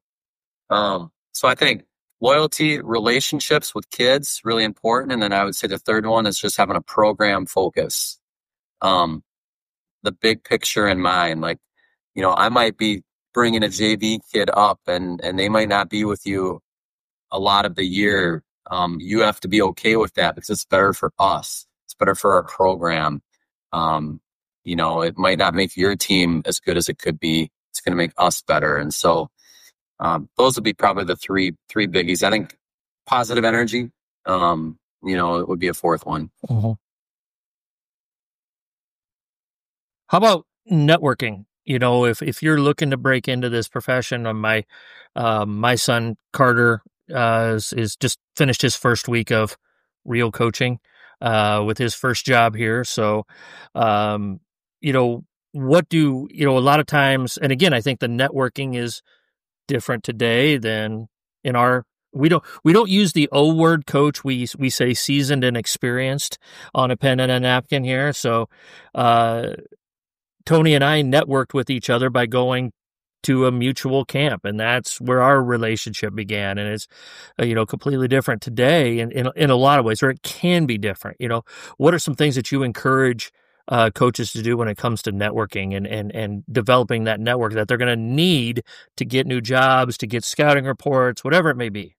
Um, so I think loyalty, relationships with kids, really important. And then I would say the third one is just having a program focus. Um, the big picture in mind, like, you know, I might be bringing a J V kid up and and they might not be with you a lot of the year. Um, you have to be okay with that because it's better for us. It's better for our program. Um, you know, it might not make your team as good as it could be. It's going to make us better. And so um, those would be probably the three three biggies. I think positive energy, um, you know, it would be a fourth one. Mm-hmm. How about networking? You know, if, if you're looking to break into this profession, uh, my um, my son Carter uh, is, is just finished his first week of real coaching uh, with his first job here. So, um, you know, what do you know? A lot of times, and again, I think the networking is different today than in our. We don't we don't use the O word, coach. We we say seasoned and experienced on a pen and a napkin here. So. Uh, Tony and I networked with each other by going to a mutual camp, and that's where our relationship began. And it's, uh, you know, completely different today in, in, in a lot of ways, or it can be different. You know, what are some things that you encourage uh, coaches to do when it comes to networking and, and, and developing that network that they're going to need to get new jobs, to get scouting reports, whatever it may be?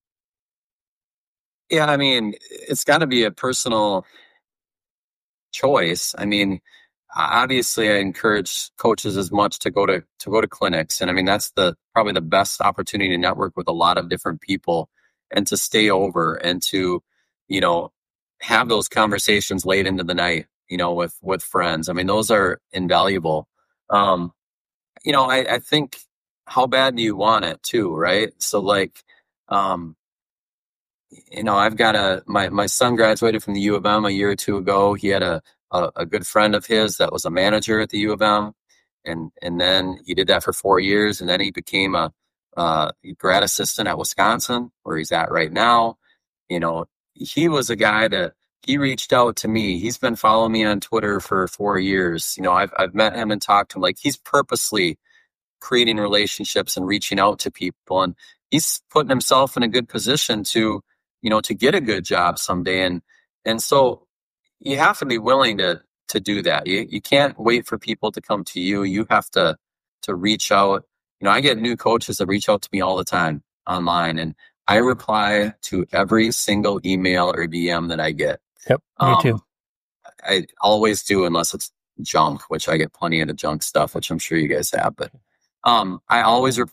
Yeah, I mean, it's got to be a personal choice. I mean, obviously, I encourage coaches as much to go to to go to clinics, and I mean that's the probably the best opportunity to network with a lot of different people, and to stay over and to, you know, have those conversations late into the night, you know, with with friends. I mean, those are invaluable. Um, you know, I, I think how bad do you want it too, right? So like, um, you know, I've got a my my son graduated from the U of M a year or two ago. He had a A, a good friend of his that was a manager at the U of M, and and then he did that for four years, and then he became a uh, grad assistant at Wisconsin, where he's at right now. You know, he was a guy that he reached out to me. He's been following me on Twitter for four years. You know, I've I've met him and talked to him. Like he's purposely creating relationships and reaching out to people, and he's putting himself in a good position to, you know, to get a good job someday. And and so. You have to be willing to to do that. You you can't wait for people to come to you. You have to to reach out. You know, I get new coaches that reach out to me all the time online, and I reply to every single email or D M that I get. Yep, me um, too. I always do, unless it's junk, which I get plenty of the junk stuff, which I'm sure you guys have. But um, I always reply.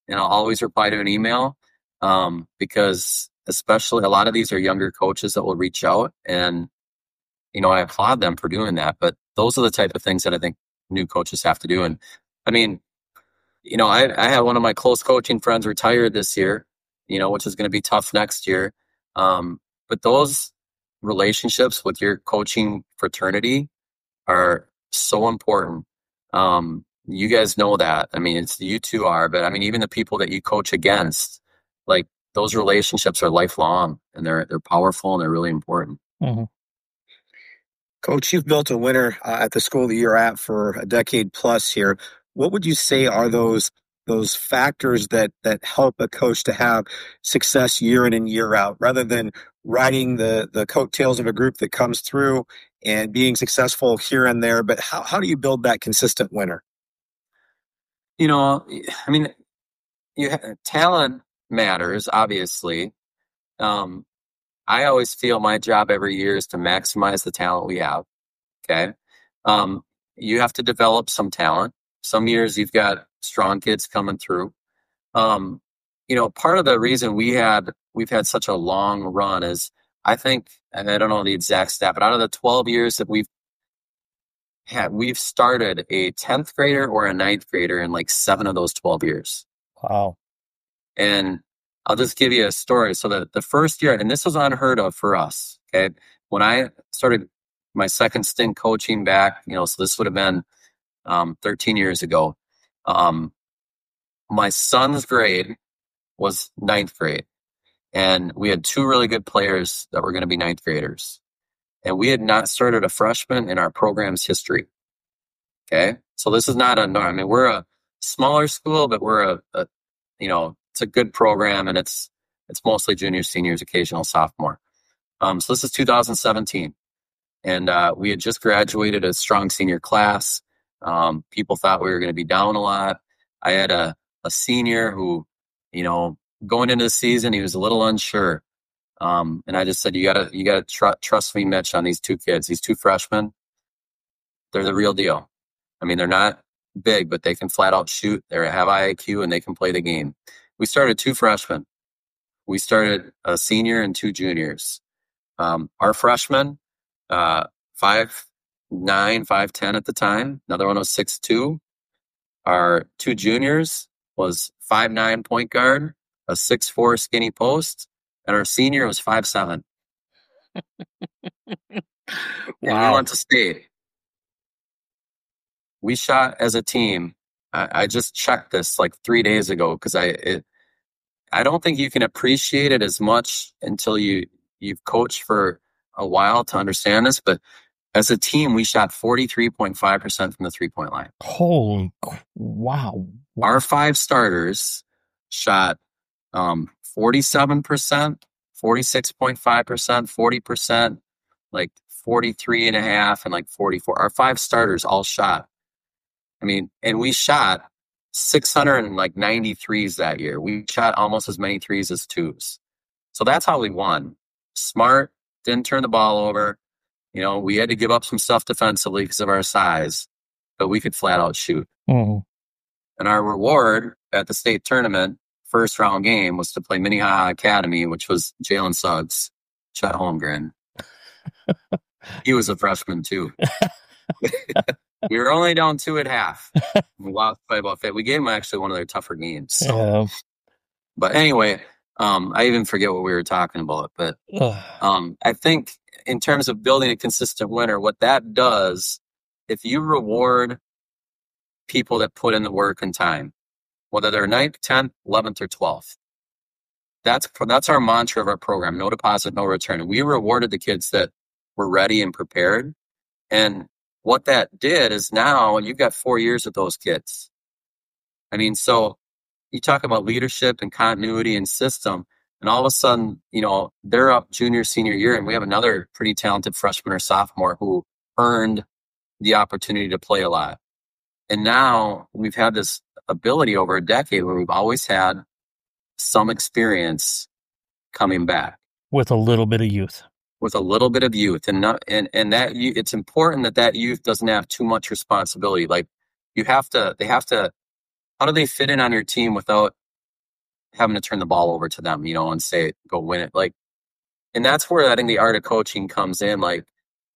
and I'll always reply to an email, um, because especially a lot of these are younger coaches that will reach out, and, you know, I applaud them for doing that. But those are the type of things that I think new coaches have to do. And I mean, you know, I, I had one of my close coaching friends retired this year, you know, which is going to be tough next year. Um, but those relationships with your coaching fraternity are so important. Um, you guys know that. I mean, it's you two are, but I mean, even the people that you coach against, like those relationships are lifelong, and they're they're powerful, and they're really important. Mm-hmm. Coach, you've built a winner uh, at the school that you're at for a decade plus here. What would you say are those those factors that that help a coach to have success year in and year out, rather than riding the the coattails of a group that comes through and being successful here and there? But how how do you build that consistent winner? You know, I mean, you ha- talent matters, obviously. Um, I always feel my job every year is to maximize the talent we have. Okay. Um, you have to develop some talent. Some years you've got strong kids coming through. Um, you know, part of the reason we had, we've had such a long run is, I think, and I don't know the exact stat, but out of the twelve years that we've had, we've started a tenth grader or a ninth grader in like seven of those twelve years. Wow. And I'll just give you a story. So the, the first year, and this was unheard of for us. Okay. When I started my second stint coaching back, you know, so this would have been um, thirteen years ago. Um, my son's grade was ninth grade, and we had two really good players that were going to be ninth graders. And we had not started a freshman in our program's history. Okay. So this is not a norm. I mean, we're a smaller school, but we're a, a you know, it's a good program, and it's it's mostly juniors, seniors, occasional sophomore. Um, so this is two thousand seventeen, and uh, we had just graduated a strong senior class. Um, people thought we were going to be down a lot. I had a a senior who, you know, going into the season, he was a little unsure, um, and I just said, "You gotta you gotta tr- trust me, Mitch, on these two kids. These two freshmen, they're the real deal. I mean, they're not big, but they can flat out shoot. They have I Q, and they can play the game." We started two freshmen. We started a senior and two juniors. Um, our freshman, uh, five nine, five ten at the time. Another one was six two. Our two juniors was five nine point guard, a six four skinny post, and our senior was five seven. Wow. And we went to state. We shot as a team. I, I just checked this like three days ago because I it, I don't think you can appreciate it as much until you you've coached for a while to understand this. But as a team, we shot forty-three point five percent from the three point line. Holy wow! Our five starters shot um, forty-seven percent, forty-six point five percent, forty percent, like forty-three and a half, and like forty-four. Our five starters all shot. I mean, and we shot six hundred ninety threes that year. We shot almost as many threes as twos. So that's how we won. Smart, didn't turn the ball over. You know, we had to give up some stuff defensively because of our size, but we could flat out shoot. Mm-hmm. And our reward at the state tournament, first round game, was to play Minnehaha Academy, which was Jalen Suggs, Chet Holmgren. He was a freshman too. We were only down two at half. We lost by about five. We gave them actually one of their tougher games. So. Yeah. But anyway, um, I even forget what we were talking about. But um, I think in terms of building a consistent winner, what that does, if you reward people that put in the work and time, whether they're ninth, tenth, eleventh, or twelfth, that's that's our mantra of our program: no deposit, no return. And we rewarded the kids that were ready and prepared. And what that did is now you've got four years with those kids. I mean, so you talk about leadership and continuity and system, and all of a sudden, you know, they're up junior, senior year, and we have another pretty talented freshman or sophomore who earned the opportunity to play a lot. And now we've had this ability over a decade where we've always had some experience coming back. With a little bit of youth. With a little bit of youth, and not, and and that it's important that that youth doesn't have too much responsibility. Like you have to, they have to. How do they fit in on your team without having to turn the ball over to them, you know, and say, go win it. Like, and that's where I think the art of coaching comes in. Like,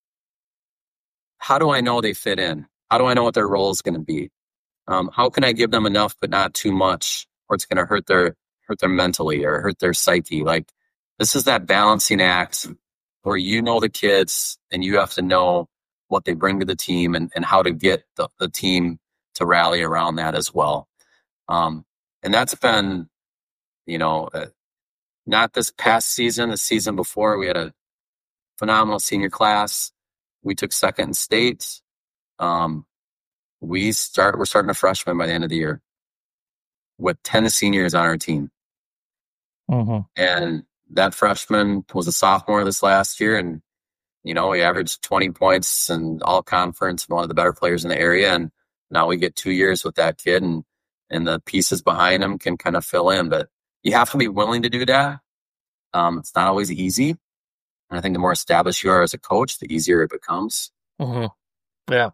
how do I know they fit in? How do I know what their role is going to be? Um, how can I give them enough, but not too much, or it's going to hurt their, hurt them mentally or hurt their psyche? Like, this is that balancing act where you know the kids and you have to know what they bring to the team and, and how to get the, the team to rally around that as well. Um, and that's been, you know, uh, not this past season, the season before, we had a phenomenal senior class. We took second in state. Um, we start, we're starting a freshman by the end of the year with ten seniors on our team. Mm-hmm. And that freshman was a sophomore this last year. And, you know, he averaged twenty points and all conference, one of the better players in the area. And now we get two years with that kid, and, and the pieces behind him can kind of fill in, but you have to be willing to do that. Um, it's not always easy. And I think the more established you are as a coach, the easier it becomes. Mm-hmm. Yeah.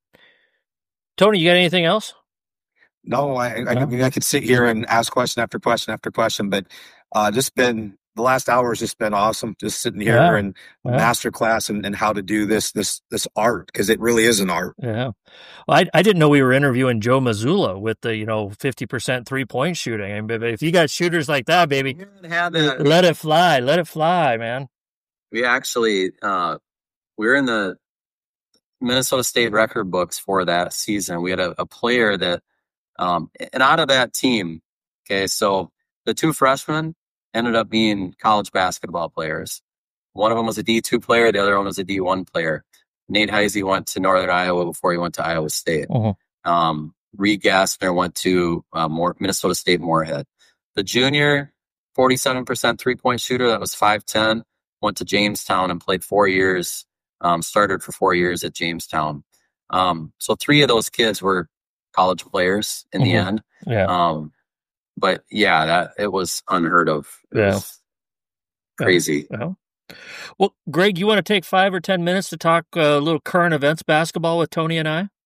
Tony, you got anything else? No, I, I, I mean, I could sit here and ask question after question after question, but uh, just been the last hour has just been awesome. Just sitting here Yeah. and Yeah. master class and, and how to do this this this art, because it really is an art. Yeah. Well, I I didn't know we were interviewing Joe Mazzulla with the, you know, fifty percent three point shooting. I mean, if you got shooters like that, baby, We had that. let it fly. Let it fly, man. We actually, uh, we were in the Minnesota State record books for that season. We had a, a player that, um, and out of that team, okay, so the two freshmen ended up being college basketball players. One of them was a D two player. The other one was a D one player. Nate Heisey went to Northern Iowa before he went to Iowa State. Mm-hmm. Um, Reed Gassner went to uh, more, Minnesota State Moorhead. The junior, forty-seven percent three-point shooter, that was five ten, went to Jamestown and played four years, um, started for four years at Jamestown. Um, so three of those kids were college players in Mm-hmm. the end. Yeah. Um, but yeah, that it was unheard of. It Yeah. was crazy. Yeah. Well, Greg, you want to take five or ten minutes to talk a uh, little current events basketball with Tony and I?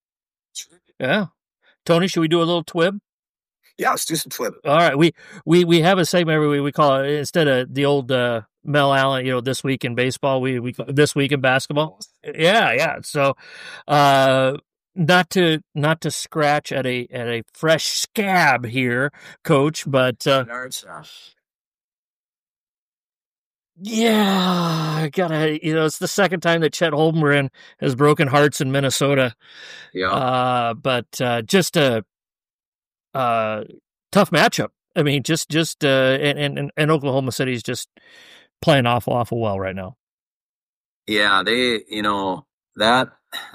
Yeah. Tony, should we do a little twib? Yeah, let's do some twib. All right. We we we have a segment every week. We call it, instead of the old uh, Mel Allen, you know, this week in baseball, we we call it this week in basketball. Yeah, yeah. So, uh, not to not to scratch at a at a fresh scab here, Coach, but uh, yeah, I gotta, you know, it's the second time that Chet Holmgren has broken hearts in Minnesota. Yeah. Uh, but uh, just a uh, tough matchup. I mean, just just uh, and, and and Oklahoma City is just playing awful, awful well right now. Yeah, they, you know, that,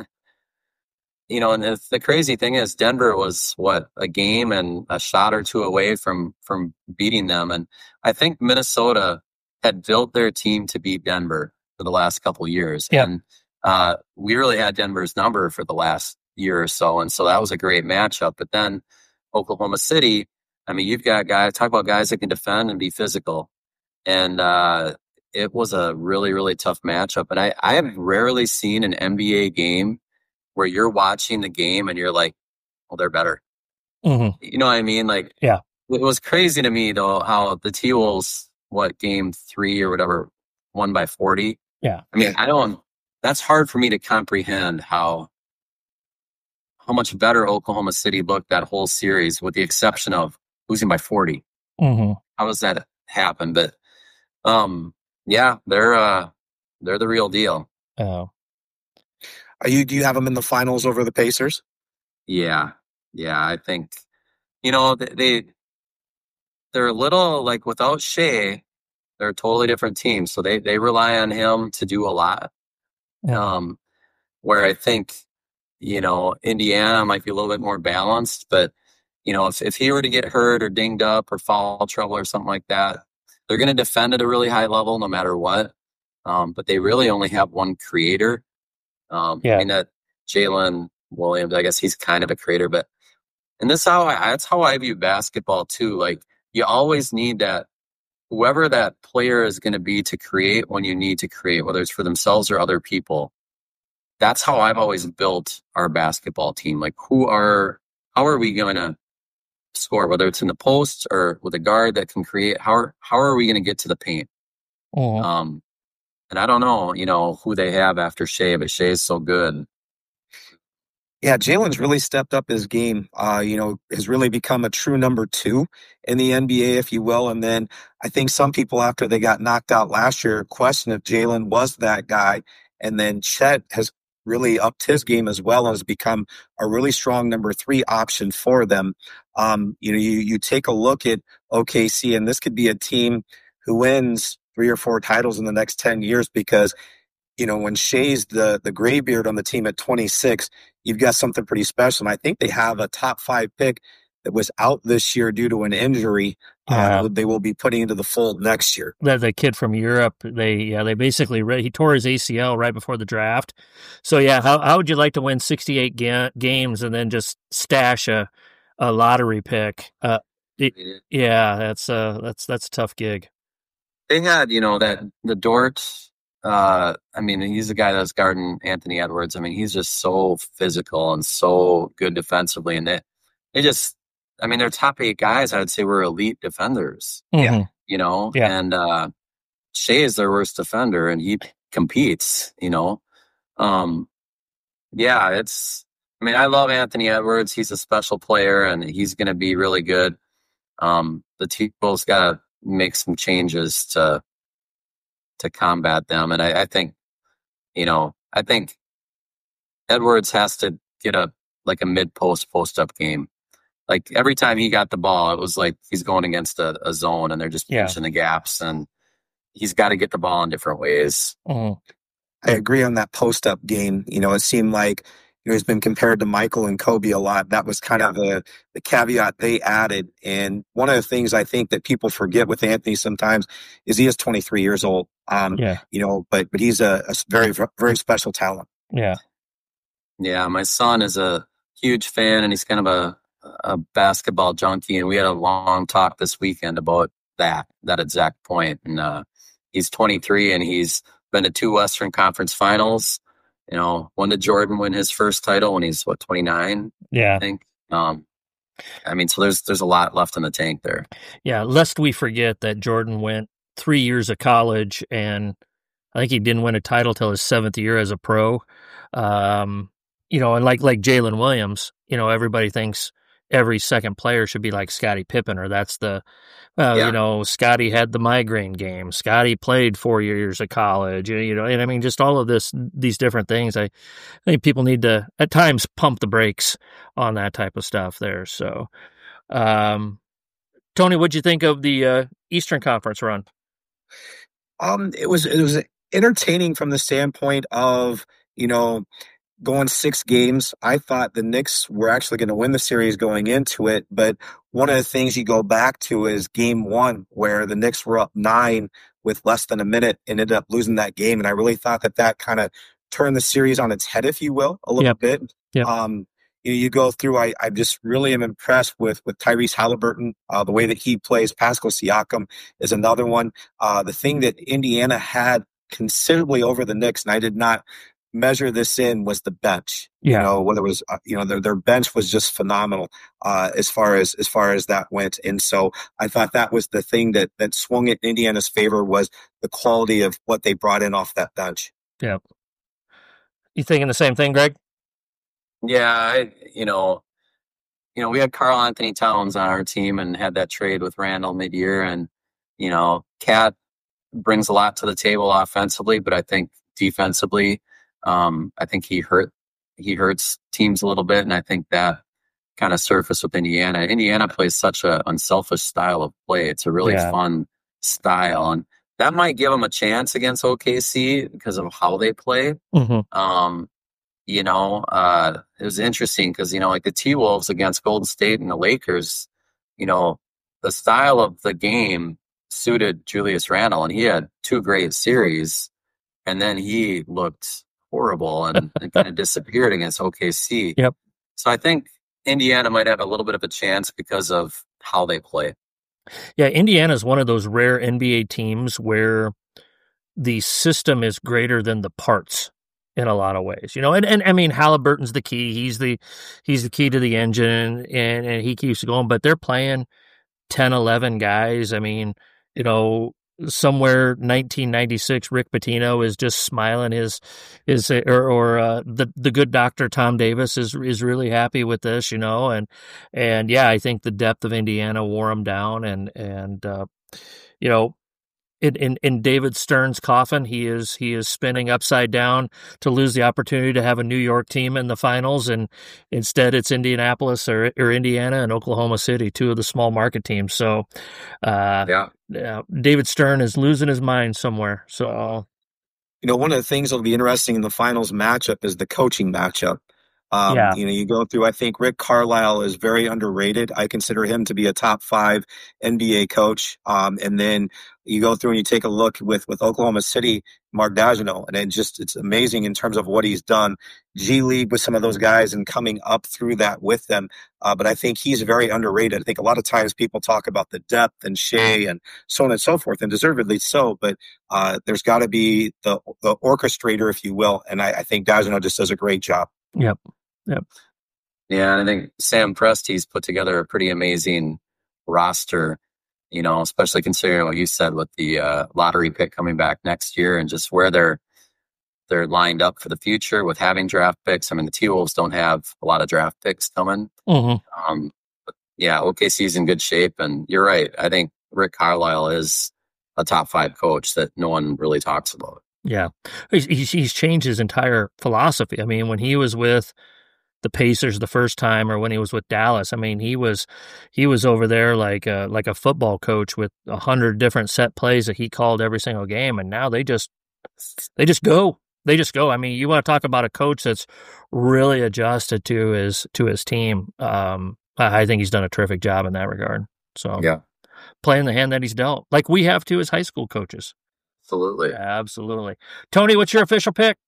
you know, and the, the crazy thing is Denver was what, a game and a shot or two away from from beating them, and I think Minnesota had built their team to beat Denver for the last couple of years. Yep. And uh, we really had Denver's number for the last year or so. And so that was a great matchup. But then Oklahoma City, I mean, you've got guys, talk about guys that can defend and be physical. And uh, it was a really, really tough matchup. And I, I have rarely seen an N B A game where you're watching the game and you're like, well, they're better. Mm-hmm. You know what I mean? Like, yeah. It was crazy to me, though, how the T-Wolves, what, game three or whatever, won by forty. Yeah. I mean, I don't, that's hard for me to comprehend how, how much better Oklahoma City looked that whole series, with the exception of losing by forty. Mm-hmm. How does that happen? But, um, yeah, they're, uh, they're the real deal. Oh. Are you, do you have them in the finals over the Pacers? Yeah. Yeah. I think, you know, they, they they're a little like, without Shea, they're a totally different team. So they, they rely on him to do a lot. Yeah. Um, where I think, you know, Indiana might be a little bit more balanced, but, you know, if, if he were to get hurt or dinged up or foul trouble or something like that, they're going to defend at a really high level no matter what. Um, but they really only have one creator. Um, Yeah. I mean, that Jalen Williams, I guess he's kind of a creator, but, and this is how I, that's how I view basketball too. Like, you always need that, whoever that player is going to be to create when you need to create, whether it's for themselves or other people. That's how I've always built our basketball team. Like, who are, how are we going to score, whether it's in the post or with a guard that can create. How are, how are we going to get to the paint? Mm-hmm. Um, and I don't know, you know, who they have after Shea, but Shea is so good. Yeah, Jalen's really stepped up his game. Uh, you know, has really become a true number two in the N B A, if you will. And then I think some people, after they got knocked out last year, question if Jalen was that guy. And then Chet has really upped his game as well and has become a really strong number three option for them. Um, you know, you you take a look at O K C, and this could be a team who wins three or four titles in the next ten years because, you know, when Shea's the, the graybeard on the team at twenty-six, you've got something pretty special. And I think they have a top five pick that was out this year due to an injury. Yeah. Uh, they will be putting into the fold next year. The, the kid from Europe, they yeah, they basically he tore his A C L right before the draft. So yeah, how how would you like to win sixty-eight ga- games and then just stash a, a lottery pick? Uh, it, yeah, that's uh that's that's a tough gig. They had, you know, that the Dort. Uh, I mean, he's the guy that's guarding Anthony Edwards. I mean, he's just so physical and so good defensively. And they, they just, I mean, their top eight guys, I would say, were elite defenders. Mm-hmm. Yeah. You know, yeah. and uh, Shea is their worst defender and he competes, you know. Um, yeah, it's, I mean, I love Anthony Edwards. He's a special player and he's going to be really good. Um, the team's got to make some changes to, to combat them. And I, I think, you know, I think Edwards has to get a, like a mid post, post up game. Like every time he got the ball, it was like he's going against a, a zone and they're just yeah. pinching the gaps and he's got to get the ball in different ways. Mm-hmm. I agree on that post up game. You know, it seemed like you know, he's been compared to Michael and Kobe a lot. That was kind yeah. of the, the caveat they added. And one of the things I think that people forget with Anthony sometimes is he is twenty-three years old. Um, yeah. You know, but but he's a, a very, very special talent. Yeah. Yeah. My son is a huge fan and he's kind of a, a basketball junkie. And we had a long talk this weekend about that, that exact point. And uh, he's twenty-three and he's been to two Western Conference finals. You know, when did Jordan win his first title? When he's what, twenty-nine? Yeah, I think. Um, I mean, so there's there's a lot left in the tank there. Yeah, lest we forget that Jordan went three years of college, and I think he didn't win a title till his seventh year as a pro. Um, you know, and like like Jalen Williams, you know, everybody thinks every second player should be like Scottie Pippen, or that's the, well, yeah. you know, Scottie had the migraine game. Scottie played four years of college, you know, and I mean, just all of this, these different things. I, I think people need to at times pump the brakes on that type of stuff there. So, um, Tony, what'd you think of the uh, Eastern Conference run? Um, it was it was entertaining from the standpoint of, you know, going six games. I thought the Knicks were actually going to win the series going into it, but one of the things you go back to is game one, where the Knicks were up nine with less than a minute and ended up losing that game. And I really thought that that kind of turned the series on its head, if you will, a little yep. bit. Yep. Um, you, you go through, I, I just really am impressed with, with Tyrese Halliburton, uh, the way that he plays. Pascal Siakam is another one. Uh, the thing that Indiana had considerably over the Knicks, and I did not measure this in, was the bench. Yeah. You know, whether it was, uh, you know, their, their bench was just phenomenal, uh, as far as, as far as that went. And so I thought that was the thing that, that swung it in Indiana's favor, was the quality of what they brought in off that bench. Yeah. You thinking the same thing, Greg? Yeah. I, you know, you know, we had Karl Anthony Towns on our team and had that trade with Randall mid-year, and, you know, Cat brings a lot to the table offensively, but I think defensively, Um, I think he hurt he hurts teams a little bit, and I think that kind of surfaced with Indiana. Indiana plays such an unselfish style of play. It's a really yeah. fun style, and that might give them a chance against O K C because of how they play. Mm-hmm. Um, you know, uh, it was interesting because, you know, like the T-Wolves against Golden State and the Lakers, you know, the style of the game suited Julius Randle, and he had two great series, and then he looked horrible and, and kind of disappeared against O K C. Yep. So I think Indiana might have a little bit of a chance because of how they play. Yeah, Indiana is one of those rare N B A teams where the system is greater than the parts. in a lot of ways, you know, and, and I mean, Halliburton's the key. He's the, he's the key to the engine, and, and he keeps going, but they're playing ten, eleven guys. I mean, you know, somewhere nineteen ninety-six, Rick Pitino is just smiling his, his, or, or uh, the, the good doctor, Tom Davis is, is really happy with this, you know, and, and yeah, I think the depth of Indiana wore him down, and, and, uh, you know, In, in in David Stern's coffin, he is he is spinning upside down to lose the opportunity to have a New York team in the finals, and instead it's Indianapolis or or Indiana and Oklahoma City, two of the small market teams. So, uh, yeah, yeah, David Stern is losing his mind somewhere. So, you know, one of the things that'll be interesting in the finals matchup is the coaching matchup. Um, yeah. You know, you go through, I think Rick Carlisle is very underrated. I consider him to be a top five N B A coach. Um, and then you go through and you take a look with, with Oklahoma City, Mark Daigneault, and it just, it's amazing in terms of what he's done. G League with some of those guys and coming up through that with them. Uh, but I think he's very underrated. I think a lot of times people talk about the depth and Shea and so on and so forth, and deservedly so, but uh, there's got to be the, the orchestrator, if you will. And I, I think Daigneault just does a great job. Yep. Yep. Yeah, and I think Sam Presti's put together a pretty amazing roster, you know, especially considering what you said with the uh, lottery pick coming back next year and just where they're they're lined up for the future with having draft picks. I mean, the T-Wolves don't have a lot of draft picks coming. Mm-hmm. Um, but yeah, O K C's in good shape, and you're right. I think Rick Carlisle is a top five coach that no one really talks about. Yeah, he's, he's changed his entire philosophy. I mean, when he was with the Pacers the first time, or when he was with Dallas, I mean, he was he was over there like a, like a football coach with a hundred different set plays that he called every single game, and now they just they just go. They just go. I mean, you want to talk about a coach that's really adjusted to his to his team. Um, I think he's done a terrific job in that regard. So yeah, playing the hand that he's dealt, like we have to as high school coaches. Absolutely. Absolutely. Tony, what's your official pick?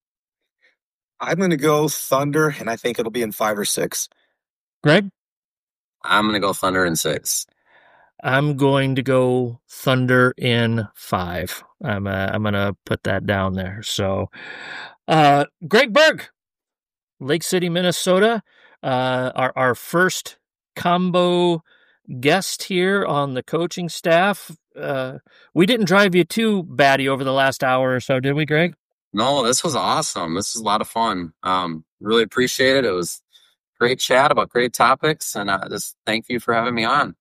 I'm going to go Thunder, and I think it'll be in five or six. Greg? I'm going to go Thunder in six. I'm going to go Thunder in five. I'm uh, I'm going to put that down there. So, uh, Greg Berg, Lake City, Minnesota, uh, our, our first combo guest here on the coaching staff. Uh, we didn't drive you too batty over the last hour or so, did we, Greg? No, this was awesome. This was a lot of fun. Um, really appreciate it. It was great chat about great topics, and uh, just thank you for having me on.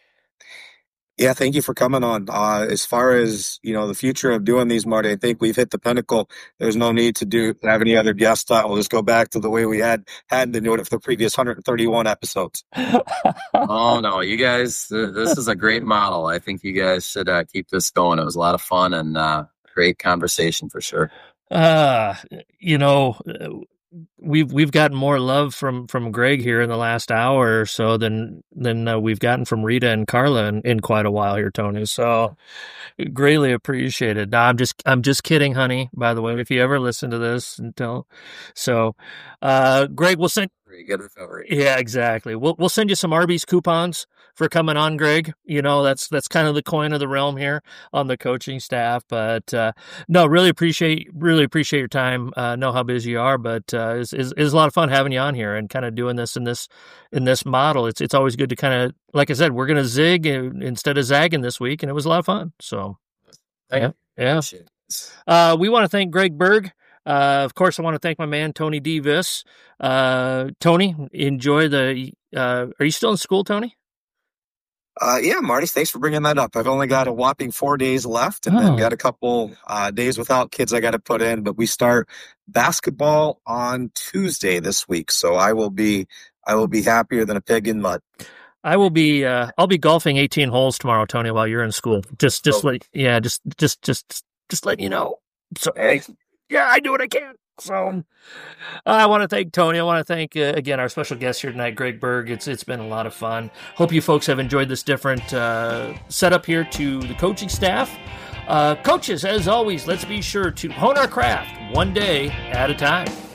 Yeah, thank you for coming on. Uh, as far as, you know, the future of doing these, Marty, I think we've hit the pinnacle. There's no need to do have any other guests. Uh, we'll just go back to the way we had had been doing it for the previous one hundred thirty-one episodes. Oh, no, you guys, th- this is a great model. I think you guys should uh, keep this going. It was a lot of fun and uh, great conversation for sure. Uh, you know, we've we've gotten more love from, from Greg here in the last hour or so than than uh, we've gotten from Rita and Carla in, in quite a while here, Tony. So greatly appreciated. No, I'm just I'm just kidding, honey. By the way, if you ever listen to this, until so, uh, Greg, we'll send. Pretty good recovery. Yeah, exactly. We'll we'll send you some Arby's coupons for coming on, Greg. You know, that's that's kind of the coin of the realm here on the coaching staff. But uh, no, really appreciate really appreciate your time. Uh, know how busy you are, but uh, it's, it's, it's a lot of fun having you on here and kind of doing this in this in this model. It's it's always good to kind of, like I said, we're going to zig instead of zagging this week, and it was a lot of fun. So yeah, yeah. Uh, we want to thank Greg Berg. Uh, of course, I want to thank my man, Tony Davis. Uh, Tony, enjoy the, uh, are you still in school, Tony? Uh, yeah, Marty, thanks for bringing that up. I've only got a whopping four days left and Oh. then got a couple uh, days without kids I got to put in, but we start basketball on Tuesday this week. So I will be, I will be happier than a pig in mud. I will be, uh, I'll be golfing eighteen holes tomorrow, Tony, while you're in school. Just, just Oh. like, yeah, just, just, just, just letting you know. So, hey, yeah, I do what I can. So, I want to thank Tony. I want to thank uh, again our special guest here tonight, Greg Berg. It's it's been a lot of fun. Hope you folks have enjoyed this different uh, setup here to the coaching staff. Uh, coaches, as always, let's be sure to hone our craft one day at a time.